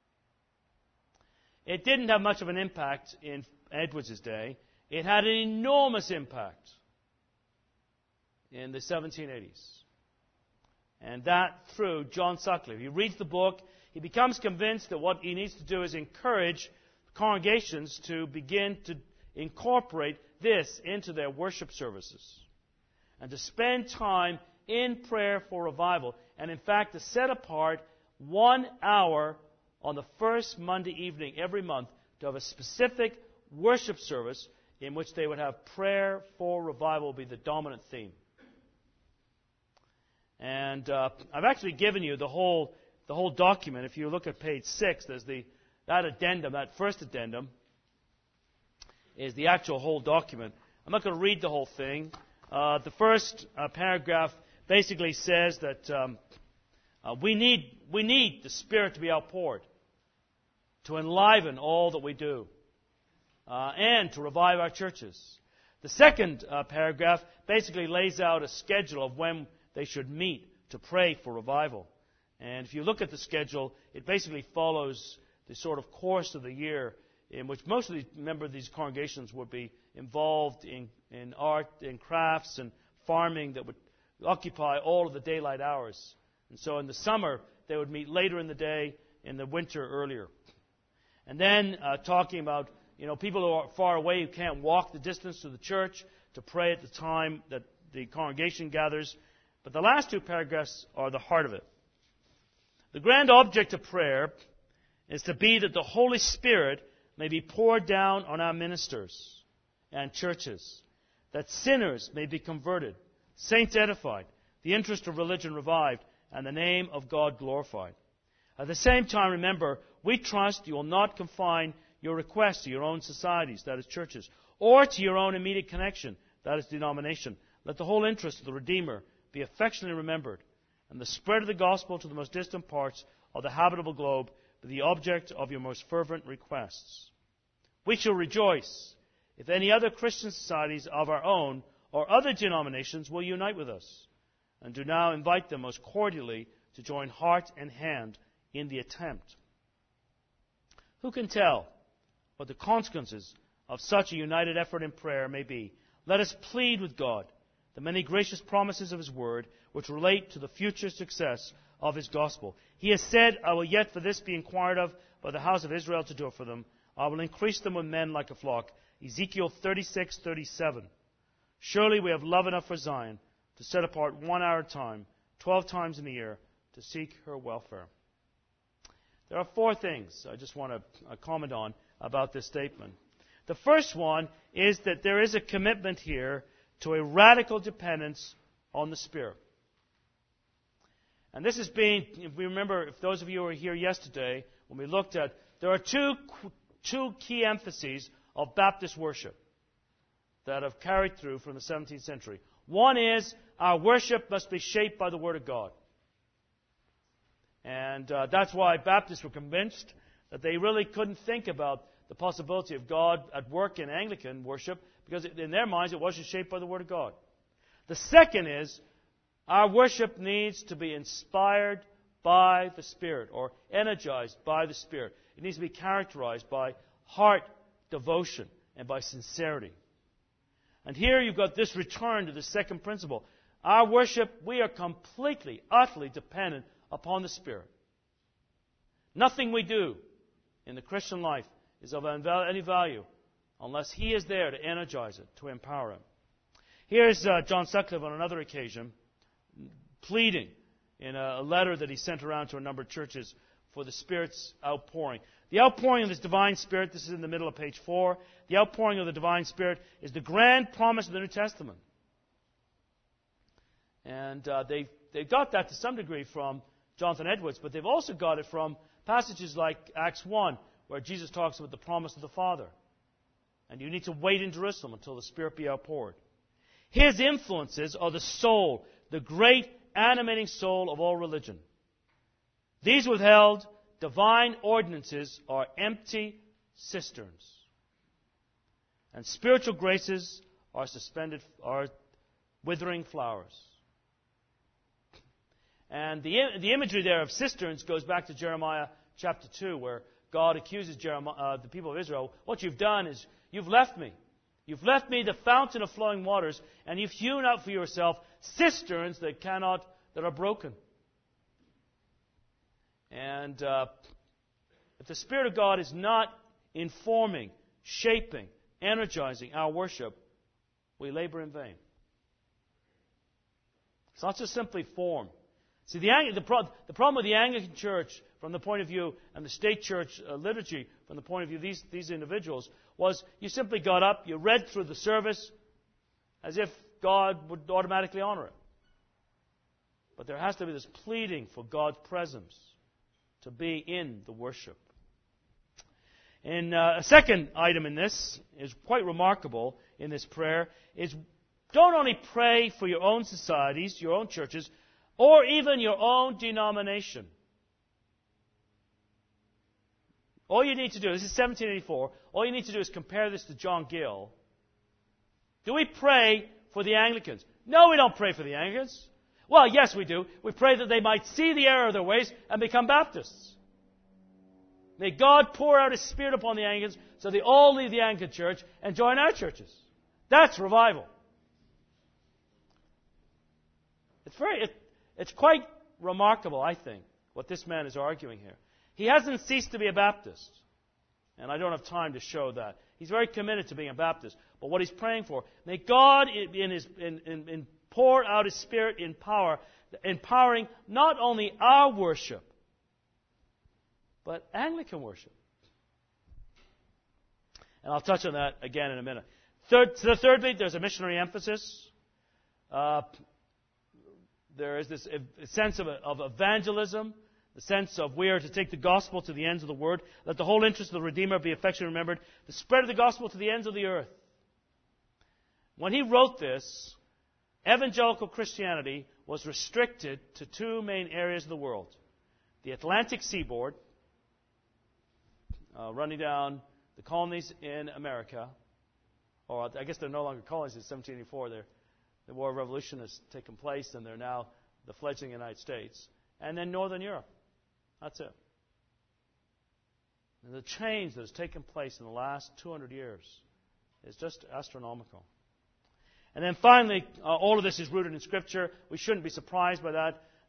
It didn't have much of an impact in Edwards' day. It had an enormous impact in the 1780s. And that through John Sutcliffe. He reads the book. He becomes convinced that what he needs to do is encourage congregations to begin to incorporate this into their worship services and to spend time in prayer for revival, and in fact to set apart 1 hour on the first Monday evening every month to have a specific worship service in which they would have prayer for revival be the dominant theme. And I've actually given you the whole document. If you look at page 6, there's that addendum, that first addendum, is the actual whole document. I'm not going to read the whole thing. The first paragraph basically says that we need the Spirit to be outpoured to enliven all that we do and to revive our churches. The second paragraph basically lays out a schedule of when they should meet to pray for revival. And if you look at the schedule, it basically follows the sort of course of the year in which most of the members of these congregations would be involved in art and crafts and farming that would occupy all of the daylight hours. And so in the summer, they would meet later in the day, in the winter earlier. And then talking about people who are far away who can't walk the distance to the church to pray at the time that the congregation gathers. But the last two paragraphs are the heart of it. The grand object of prayer is to be that the Holy Spirit may be poured down on our ministers and churches, that sinners may be converted, saints edified, the interest of religion revived, and the name of God glorified. At the same time, remember, we trust you will not confine your requests to your own societies, that is churches, or to your own immediate connection, that is denomination. Let the whole interest of the Redeemer be affectionately remembered, and the spread of the gospel to the most distant parts of the habitable globe be the object of your most fervent requests. We shall rejoice if any other Christian societies of our own or other denominations will unite with us, and do now invite them most cordially to join heart and hand in the attempt. Who can tell what the consequences of such a united effort in prayer may be? Let us plead with God the many gracious promises of His Word which relate to the future success of his gospel. He has said, I will yet for this be inquired of by the house of Israel to do it for them. I will increase them with men like a flock. Ezekiel 36:37. Surely we have love enough for Zion to set apart 1 hour at a time, 12 times in a year, to seek her welfare. There are 4 things I just want to comment on about this statement. The first one is that there is a commitment here to a radical dependence on the Spirit. And this is being, if we remember, if those of you who were here yesterday, when we looked at, there are two key emphases of Baptist worship that have carried through from the 17th century. One is our worship must be shaped by the Word of God. And that's why Baptists were convinced that they really couldn't think about the possibility of God at work in Anglican worship because in their minds it wasn't shaped by the Word of God. The second is our worship needs to be inspired by the Spirit or energized by the Spirit. It needs to be characterized by heart devotion and by sincerity. And here you've got this return to the second principle. Our worship, we are completely, utterly dependent upon the Spirit. Nothing we do in the Christian life is of any value unless He is there to energize it, to empower it. Here's John Sutcliffe on another occasion pleading in a letter that he sent around to a number of churches for the Spirit's outpouring. The outpouring of this divine Spirit, this is in the middle of page 4, the outpouring of the divine Spirit is the grand promise of the New Testament. And they got that to some degree from Jonathan Edwards, but they've also got it from passages like Acts 1, where Jesus talks about the promise of the Father. And you need to wait in Jerusalem until the Spirit be outpoured. His influences are the soul, the great animating soul of all religion. These withheld divine ordinances are empty cisterns. And spiritual graces are withering flowers. And the imagery there of cisterns goes back to Jeremiah chapter 2, where God accuses the people of Israel. What you've done is you've left me. You've left me the fountain of flowing waters, and you've hewn out for yourself cisterns that are broken. And if the Spirit of God is not informing, shaping, energizing our worship, we labor in vain. It's not just simply form. See, the problem with the Anglican Church from the point of view, and the state church liturgy from the point of view of these individuals, was you simply got up, you read through the service as if God would automatically honor it. But there has to be this pleading for God's presence to be in the worship. And a second item in this is quite remarkable in this prayer is don't only pray for your own societies, your own churches, or even your own denomination. All you need to do, this is 1784, all you need to do is compare this to John Gill. Do we pray for the Anglicans? No, we don't pray for the Anglicans. Well, yes, we do. We pray that they might see the error of their ways and become Baptists. May God pour out His Spirit upon the Anglicans so they all leave the Anglican Church and join our churches. That's revival. It's quite remarkable, I think, what this man is arguing here. He hasn't ceased to be a Baptist. And I don't have time to show that. He's very committed to being a Baptist. But what he's praying for, may God pour out His Spirit in power, empowering not only our worship, but Anglican worship. And I'll touch on that again in a minute. Thirdly, there's a missionary emphasis. There is this sense of evangelism, the sense of we are to take the gospel to the ends of the world. Let the whole interest of the Redeemer be affectionately remembered. The spread of the gospel to the ends of the earth. When he wrote this, evangelical Christianity was restricted to 2 main areas of the world. The Atlantic seaboard, running down the colonies in America, or I guess they're no longer colonies in 1784. The War of Revolution has taken place, and they're now the fledgling United States. And then Northern Europe. That's it. And the change that has taken place in the last 200 years is just astronomical. And then finally, all of this is rooted in Scripture. We shouldn't be surprised by that.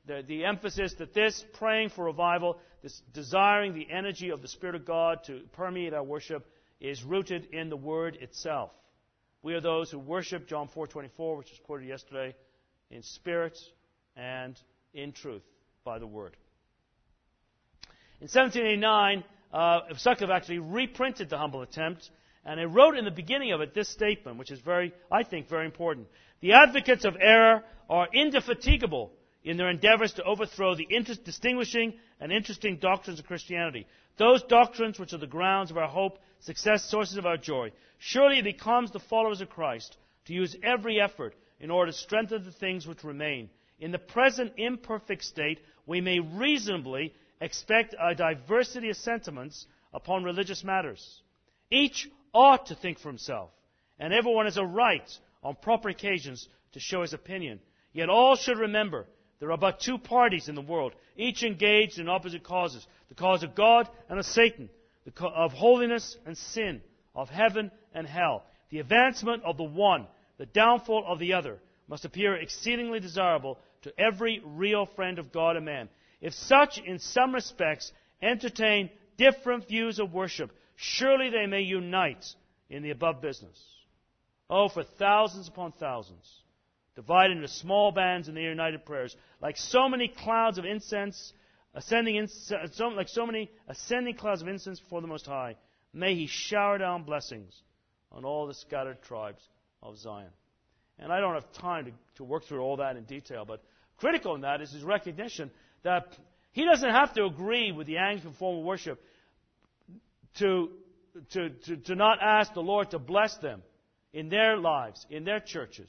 the emphasis that this praying for revival, this desiring the energy of the Spirit of God to permeate our worship, is rooted in the Word itself. We are those who worship, John 4:24, which was quoted yesterday, in spirit and in truth by the Word. In 1789, Sutcliffe actually reprinted the humble attempt, and he wrote in the beginning of it this statement, which is I think, very important. The advocates of error are indefatigable in their endeavors to overthrow the distinguishing and interesting doctrines of Christianity. Those doctrines which are the grounds of our hope, success, sources of our joy. Surely it becomes the followers of Christ to use every effort in order to strengthen the things which remain. In the present imperfect state, we may reasonably expect a diversity of sentiments upon religious matters. Each ought to think for himself, and everyone has a right on proper occasions to show his opinion. Yet all should remember there are but two parties in the world, each engaged in opposite causes, the cause of God and of Satan, of holiness and sin, of heaven and hell. The advancement of the one, the downfall of the other, must appear exceedingly desirable to every real friend of God and man. If such, in some respects, entertain different views of worship, surely they may unite in the above business. Oh, for thousands upon thousands, divided into small bands in their united prayers, like so many clouds of incense, like so many ascending clouds of incense before the Most High, may He shower down blessings on all the scattered tribes of Zion. And I don't have time to work through all that in detail, but critical in that is his recognition that he doesn't have to agree with the Anglican form of worship to not ask the Lord to bless them in their lives, in their churches.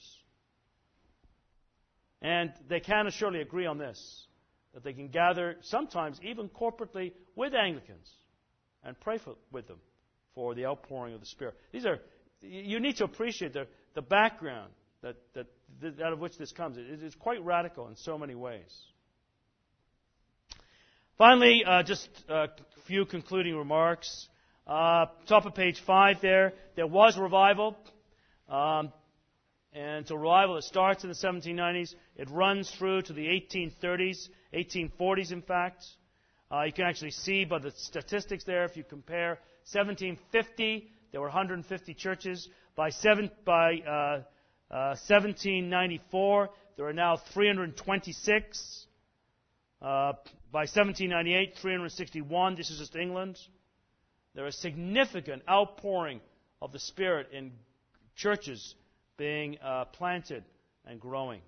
And they can surely agree on this, that they can gather sometimes even corporately with Anglicans and pray with them for the outpouring of the Spirit. You need to appreciate the background out of which this comes. It is quite radical in so many ways. Finally, just a few concluding remarks. Top of page 5 there was revival. And it's a revival that starts in the 1790s. It runs through to the 1830s, 1840s in fact. You can actually see by the statistics there, if you compare 1750, there were 150 churches. By 1794, there are now 326. By 1798, 361. This is just England. There is significant outpouring of the Spirit in churches being planted and growing.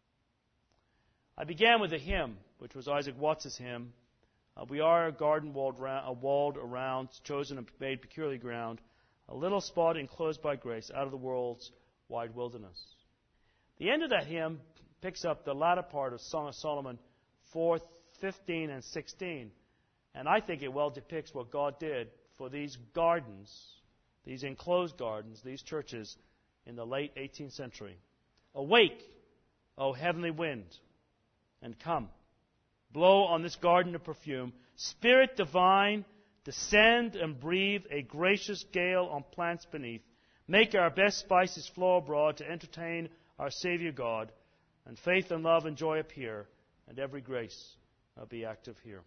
I began with a hymn, which was Isaac Watts' hymn. We are a garden walled around, chosen and made peculiarly ground, a little spot enclosed by grace out of the world's wide wilderness. The end of that hymn picks up the latter part of Song of Solomon 4:15 and 16, and I think it well depicts what God did for these gardens, these enclosed gardens, these churches in the late 18th century. Awake, O heavenly wind, and come. Blow on this garden of perfume. Spirit divine, descend and breathe a gracious gale on plants beneath. Make our best spices flow abroad to entertain our Savior God, and faith and love and joy appear, and every grace be active here.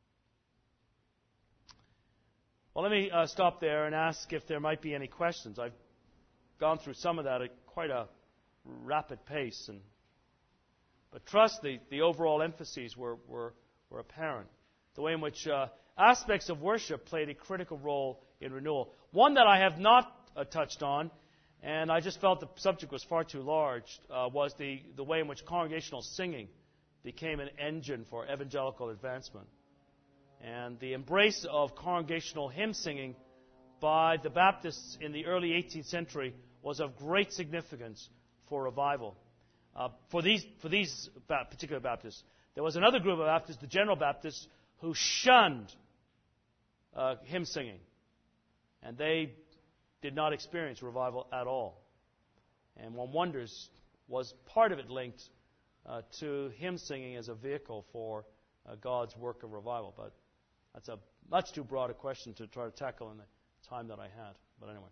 Well, let me stop there and ask if there might be any questions. I've gone through some of that at quite a rapid pace, but trust the overall emphases were apparent. The way in which aspects of worship played a critical role in renewal. One that I have not touched on, and I just felt the subject was far too large, was the way in which congregational singing became an engine for evangelical advancement. And the embrace of congregational hymn singing by the Baptists in the early 18th century was of great significance for revival. For these particular Baptists. There was another group of Baptists, the General Baptists, who shunned hymn singing. And they did not experience revival at all. And one wonders, was part of it linked to hymn singing as a vehicle for God's work of revival? But that's a much too broad a question to try to tackle in the time that I had. But anyway.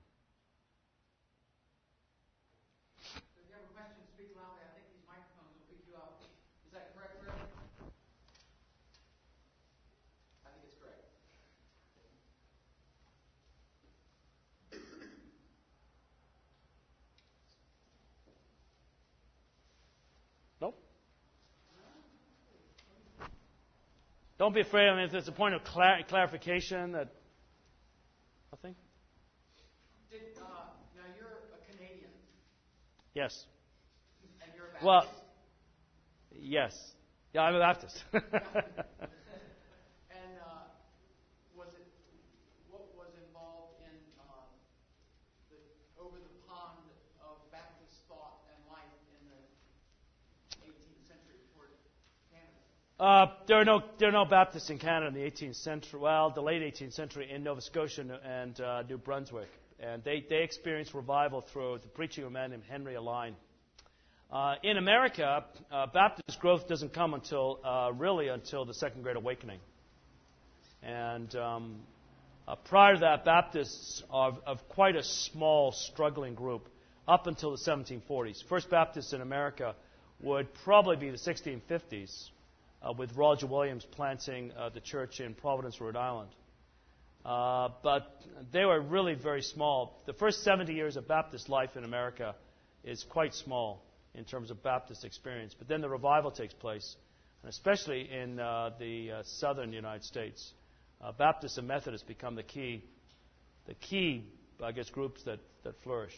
If you have a question, speak loudly. I think these microphones will pick you up. Is that correct, Fred? Don't be afraid. I mean, if there's a point of clarification that... Nothing? Now, you're a Canadian. Yes. And you're a Baptist. Well, yes. Yeah, I'm a Baptist. And what was involved in the over-the-pond of Baptist thought and life in the 18th century toward Canada? There are no Baptists in Canada in the 18th century. Well, the late 18th century in Nova Scotia and New Brunswick. And they experienced revival through the preaching of a man named Henry Align. In America, Baptist growth doesn't come until the Second Great Awakening. And prior to that, Baptists are of quite a small, struggling group up until the 1740s. First Baptists in America would probably be the 1650s, with Roger Williams planting the church in Providence, Rhode Island. But they were really very small. The first 70 years of Baptist life in America is quite small in terms of Baptist experience. But then the revival takes place, and especially in the southern United States. Baptists and Methodists become the key, I guess, groups that flourish.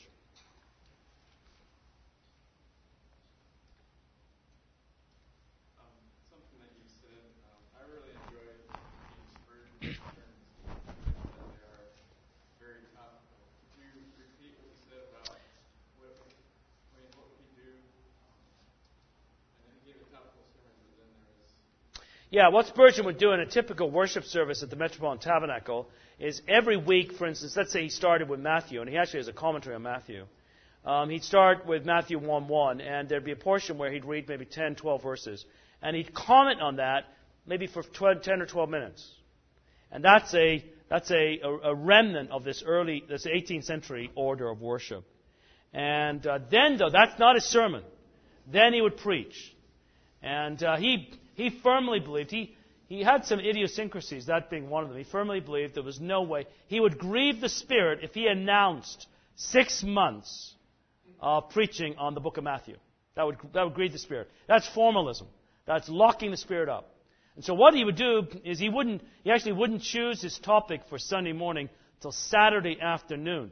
Something that you said, I really enjoyed Spurgeon's sermons because they are very topical. Could you repeat what you said about what we do? And then he gave a topical sermon, but then there was... Yeah, what Spurgeon would do in a typical worship service at the Metropolitan Tabernacle is every week, for instance, let's say he started with Matthew, and he actually has a commentary on Matthew. He'd start with Matthew 1:1, and there'd be a portion where he'd read maybe 10, 12 verses. And he'd comment on that maybe for 10 or 12 minutes. And that's a remnant of this 18th century order of worship. And then, though, that's not his sermon. Then he would preach. And he firmly believed, he had some idiosyncrasies, that being one of them. He firmly believed there was no way. He would grieve the Spirit if he announced 6 months of preaching on the book of Matthew. That would grieve the Spirit. That's formalism. That's locking the Spirit up. And so what he would do is he actually wouldn't choose his topic for Sunday morning till Saturday afternoon.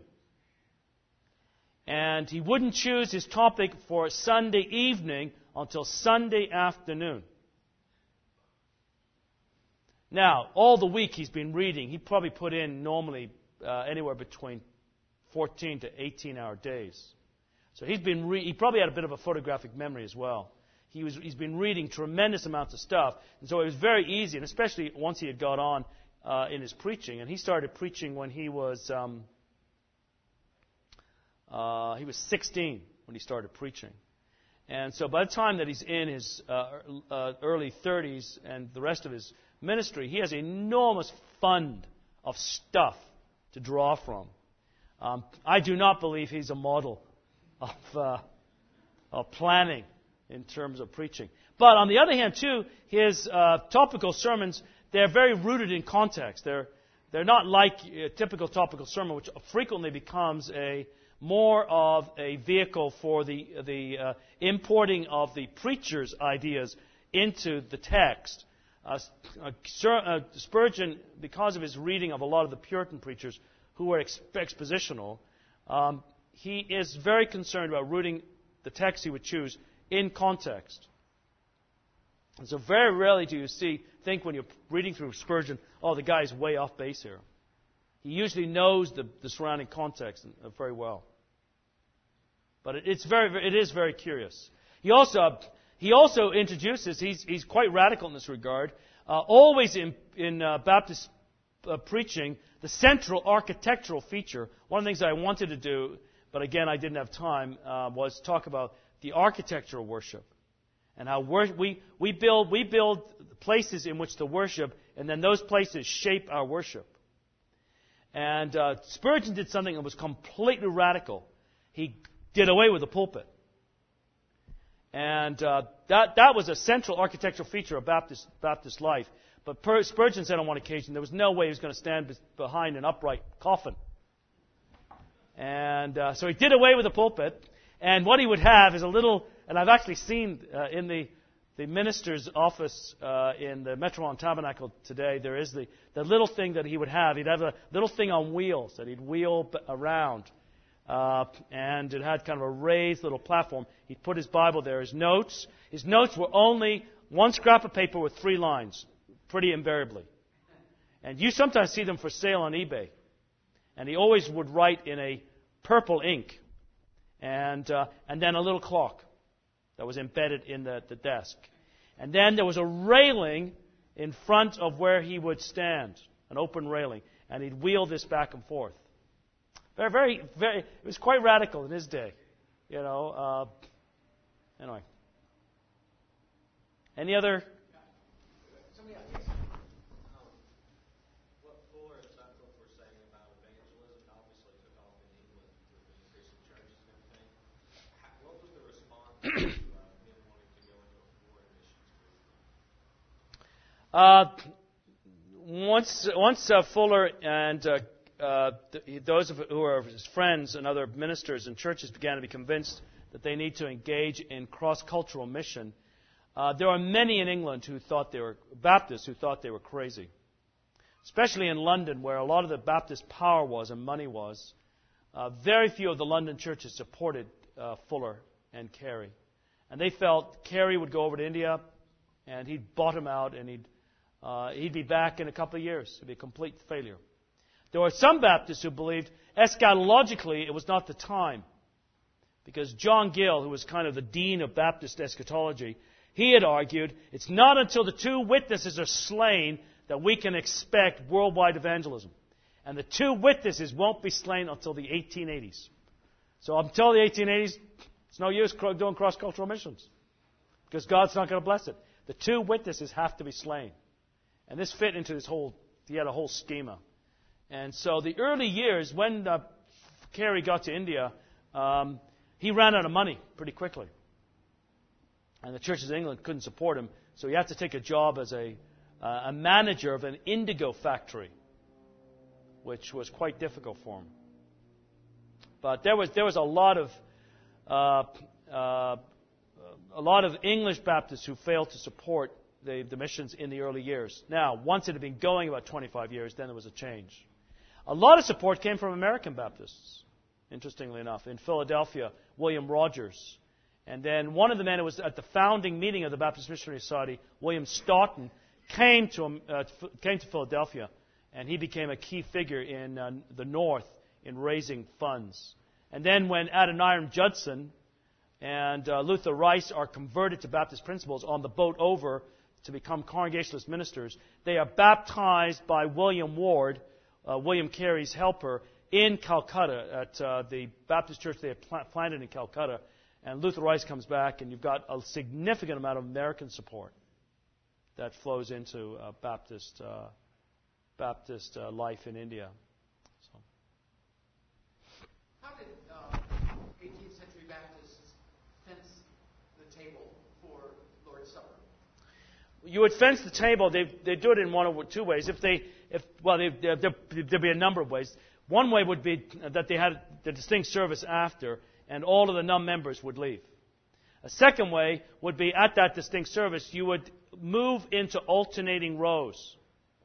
And he wouldn't choose his topic for Sunday evening until Sunday afternoon. Now, all the week he's been reading, he probably put in normally anywhere between 14 to 18-hour days. So he probably had a bit of a photographic memory as well. He's been reading tremendous amounts of stuff, and so it was very easy, and especially once he had got on in his preaching. And he started preaching when he was 16 when he started preaching. And so by the time that he's in his early 30s and the rest of his ministry, he has an enormous fund of stuff to draw from. I do not believe he's a model of planning in terms of preaching. But on the other hand, too, his topical sermons, they're very rooted in context. They're not like a typical topical sermon, which frequently becomes more of a vehicle for the importing of the preacher's ideas into the text. Spurgeon, because of his reading of a lot of the Puritan preachers who were expositional, he is very concerned about rooting the text he would choose in context. And so very rarely do you think when you're reading through Spurgeon, oh, the guy's way off base here. He usually knows the surrounding context very well. But it is very curious. He also introduces, he's quite radical in this regard, always in Baptist preaching, the central architectural feature. One of the things that I wanted to do, but again I didn't have time, was talk about the architecture of worship. And how we build places in which to worship, and then those places shape our worship. And Spurgeon did something that was completely radical. He did away with the pulpit. And that was a central architectural feature of Baptist life. But Spurgeon said on one occasion there was no way he was going to stand behind an upright coffin. And so he did away with the pulpit. And what he would have is a little, and I've actually seen in the the minister's office in the Metropolitan Tabernacle today, there is the little thing that he would have. He'd have a little thing on wheels that he'd wheel around. And it had kind of a raised little platform. He'd put his Bible there, his notes. His notes were only one scrap of paper with 3 lines, pretty invariably. And you sometimes see them for sale on eBay. And he always would write in a purple ink. And then a little clock that was embedded in the desk. And then there was a railing in front of where he would stand, an open railing. And he'd wheel this back and forth. Very, it was quite radical in his day. Anyway. Any other? Somebody else, yes. What Fuller and Sutcliffe were saying about evangelism obviously took off in England with the increase in churches and everything. What was the response to men wanting to go into a foreign missions group? Once Fuller and those who are his friends and other ministers and churches began to be convinced that they need to engage in cross-cultural mission, there are many in England who thought they were Baptists who thought they were crazy. Especially in London, where a lot of the Baptist power was and money was. Very few of the London churches supported Fuller and Carey. And they felt Carey would go over to India and he'd bottom out and he'd be back in a couple of years. It'd be a complete failure. There were some Baptists who believed eschatologically it was not the time. Because John Gill, who was kind of the dean of Baptist eschatology, he had argued it's not until the 2 witnesses are slain that we can expect worldwide evangelism. And the 2 witnesses won't be slain until the 1880s. So until the 1880s, it's no use doing cross-cultural missions. Because God's not going to bless it. The 2 witnesses have to be slain. And this fit into he had a whole schema. And so the early years, when Carey got to India, he ran out of money pretty quickly. And the churches in England couldn't support him, so he had to take a job as a manager of an indigo factory, which was quite difficult for him. But there was a lot of English Baptists who failed to support the missions in the early years. Now, once it had been going about 25 years, then there was a change. A lot of support came from American Baptists, interestingly enough. In Philadelphia, William Rogers. And then one of the men who was at the founding meeting of the Baptist Missionary Society, William Stoughton, came to Philadelphia. And he became a key figure in the North in raising funds. And then when Adoniram Judson and Luther Rice are converted to Baptist principles on the boat over to become Congregationalist ministers, they are baptized by William Ward, William Carey's helper, in Calcutta at the Baptist church they had planted in Calcutta. And Luther Rice comes back, and you've got a significant amount of American support that flows into Baptist life in India. So. How did 18th century Baptists fence the table for Lord's Supper? You would fence the table. They do it in one or 2 ways. There'd be a number of ways. One way would be that they had the distinct service after, and all of the non-members would leave. A second way would be at that distinct service, you would move into alternating rows.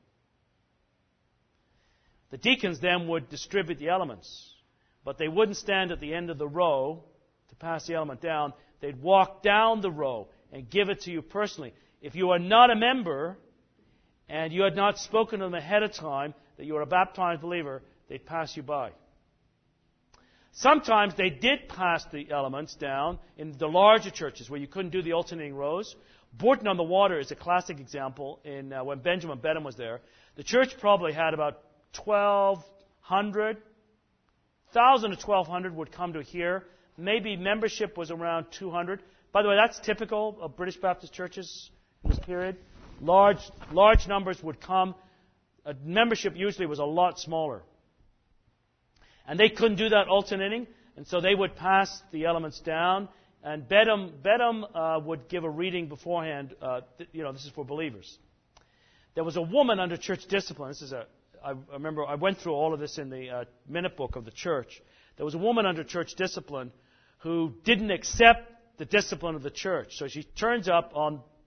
The deacons then would distribute the elements, but they wouldn't stand at the end of the row to pass the element down. They'd walk down the row and give it to you personally. If you are not a member and you had not spoken to them ahead of time that you are a baptized believer, they'd pass you by. Sometimes they did pass the elements down in the larger churches where you couldn't do the alternating rows. Bourton-on-the-Water is a classic example. When Benjamin Benham was there, the church probably had about 1,200. 1,000 to 1,200 would come to hear. Maybe membership was around 200. By the way, that's typical of British Baptist churches in this period. Large numbers would come. Membership usually was a lot smaller. And they couldn't do that alternating, and so they would pass the elements down. And Benham would give a reading beforehand. This is for believers. There was a woman under church discipline. I remember I went through all of this in the minute book of the church. There was a woman under church discipline who didn't accept the discipline of the church. So she turns up on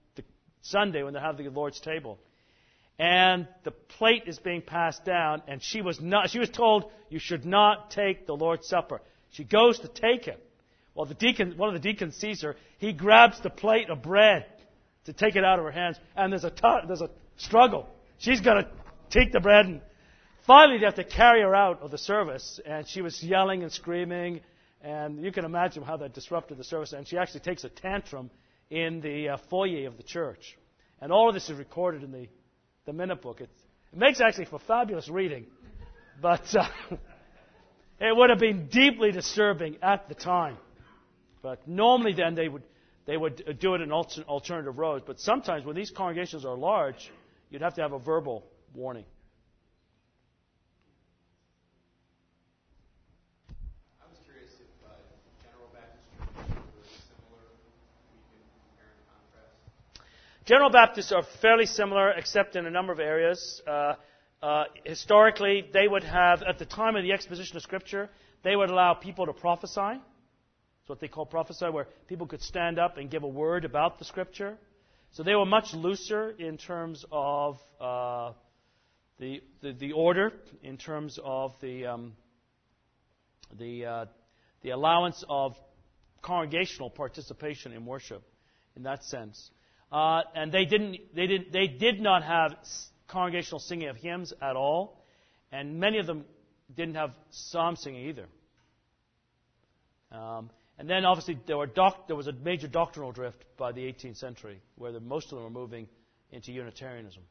Sunday when they're having the Lord's table. And the plate is being passed down, and she was told, you should not take the Lord's Supper. She goes to take it. Well, one of the deacons sees her. He grabs the plate of bread to take it out of her hands, and there's a struggle. She's got to take the bread, and finally they have to carry her out of the service. And she was yelling and screaming, and you can imagine how that disrupted the service. And she actually takes a tantrum in the foyer of the church. And all of this is recorded in the minute book. It makes actually for fabulous reading, but it would have been deeply disturbing at the time. But normally then they would do it in alternative rows. But sometimes when these congregations are large, you'd have to have a verbal warning. I was curious if General Baptist churches were similar, we can compare and contrast. General Baptists are fairly similar, except in a number of areas. Historically, they would have, at the time of the exposition of Scripture, they would allow people to prophesy. It's what they call prophesy, where people could stand up and give a word about the Scripture. So they were much looser in terms of the order, in terms of the allowance of congregational participation in worship, in that sense. And they did not have congregational singing of hymns at all, and many of them didn't have psalm singing either. And then obviously there was a major doctrinal drift by the 18th century, where most of them were moving into Unitarianism.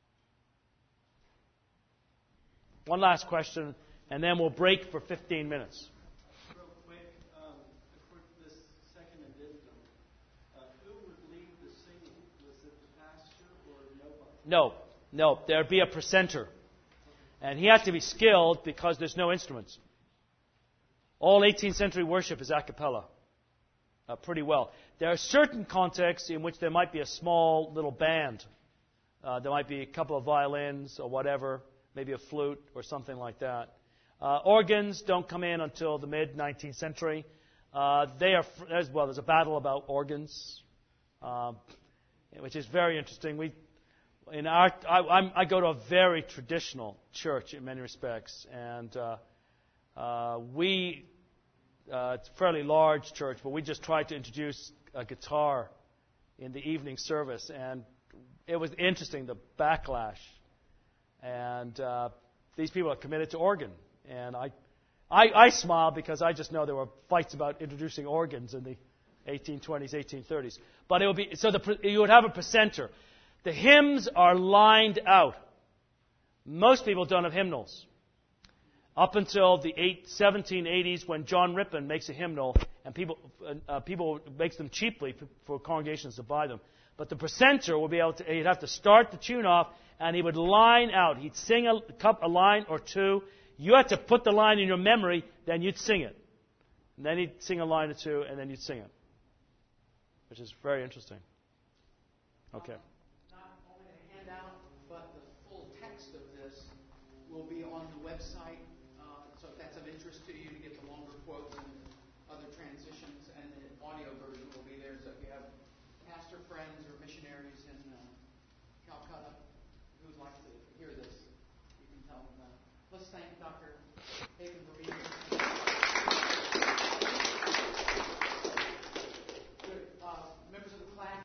One last question, and then we'll break for 15 minutes. Real quick, for this second addendum, who would lead the singing? Was it the pastor or nobody? No, there'd be a presenter. And he has to be skilled because there's no instruments. All 18th century worship is a cappella, pretty well. There are certain contexts in which there might be a small little band. There might be a couple of violins or whatever, maybe a flute or something like that. Organs don't come in until the mid-19th century. There's a battle about organs, which is very interesting. I go to a very traditional church in many respects, and it's a fairly large church, but we just tried to introduce a guitar in the evening service, and it was interesting, the backlash. And these people are committed to organ, and I smile because I just know there were fights about introducing organs in the 1820s, 1830s. But it would be you would have a presenter. The hymns are lined out. Most people don't have hymnals. Up until the 1780s, when John Rippon makes a hymnal, and people makes them cheaply for congregations to buy them. But the presenter will be able to. He'd have to start the tune off, and he would line out. He'd sing a line or two. You had to put the line in your memory, then you'd sing it. And then he'd sing a line or two, and then you'd sing it, which is very interesting. Okay. Not only a handout, but the full text of this will be on the website. So if that's of interest to you, to get the longer quotes and other transitions, and the audio version will be there. So if you have pastor friends or missionaries in Calcutta who'd like to hear this, you can tell them that. Let's thank Dr. Haken for being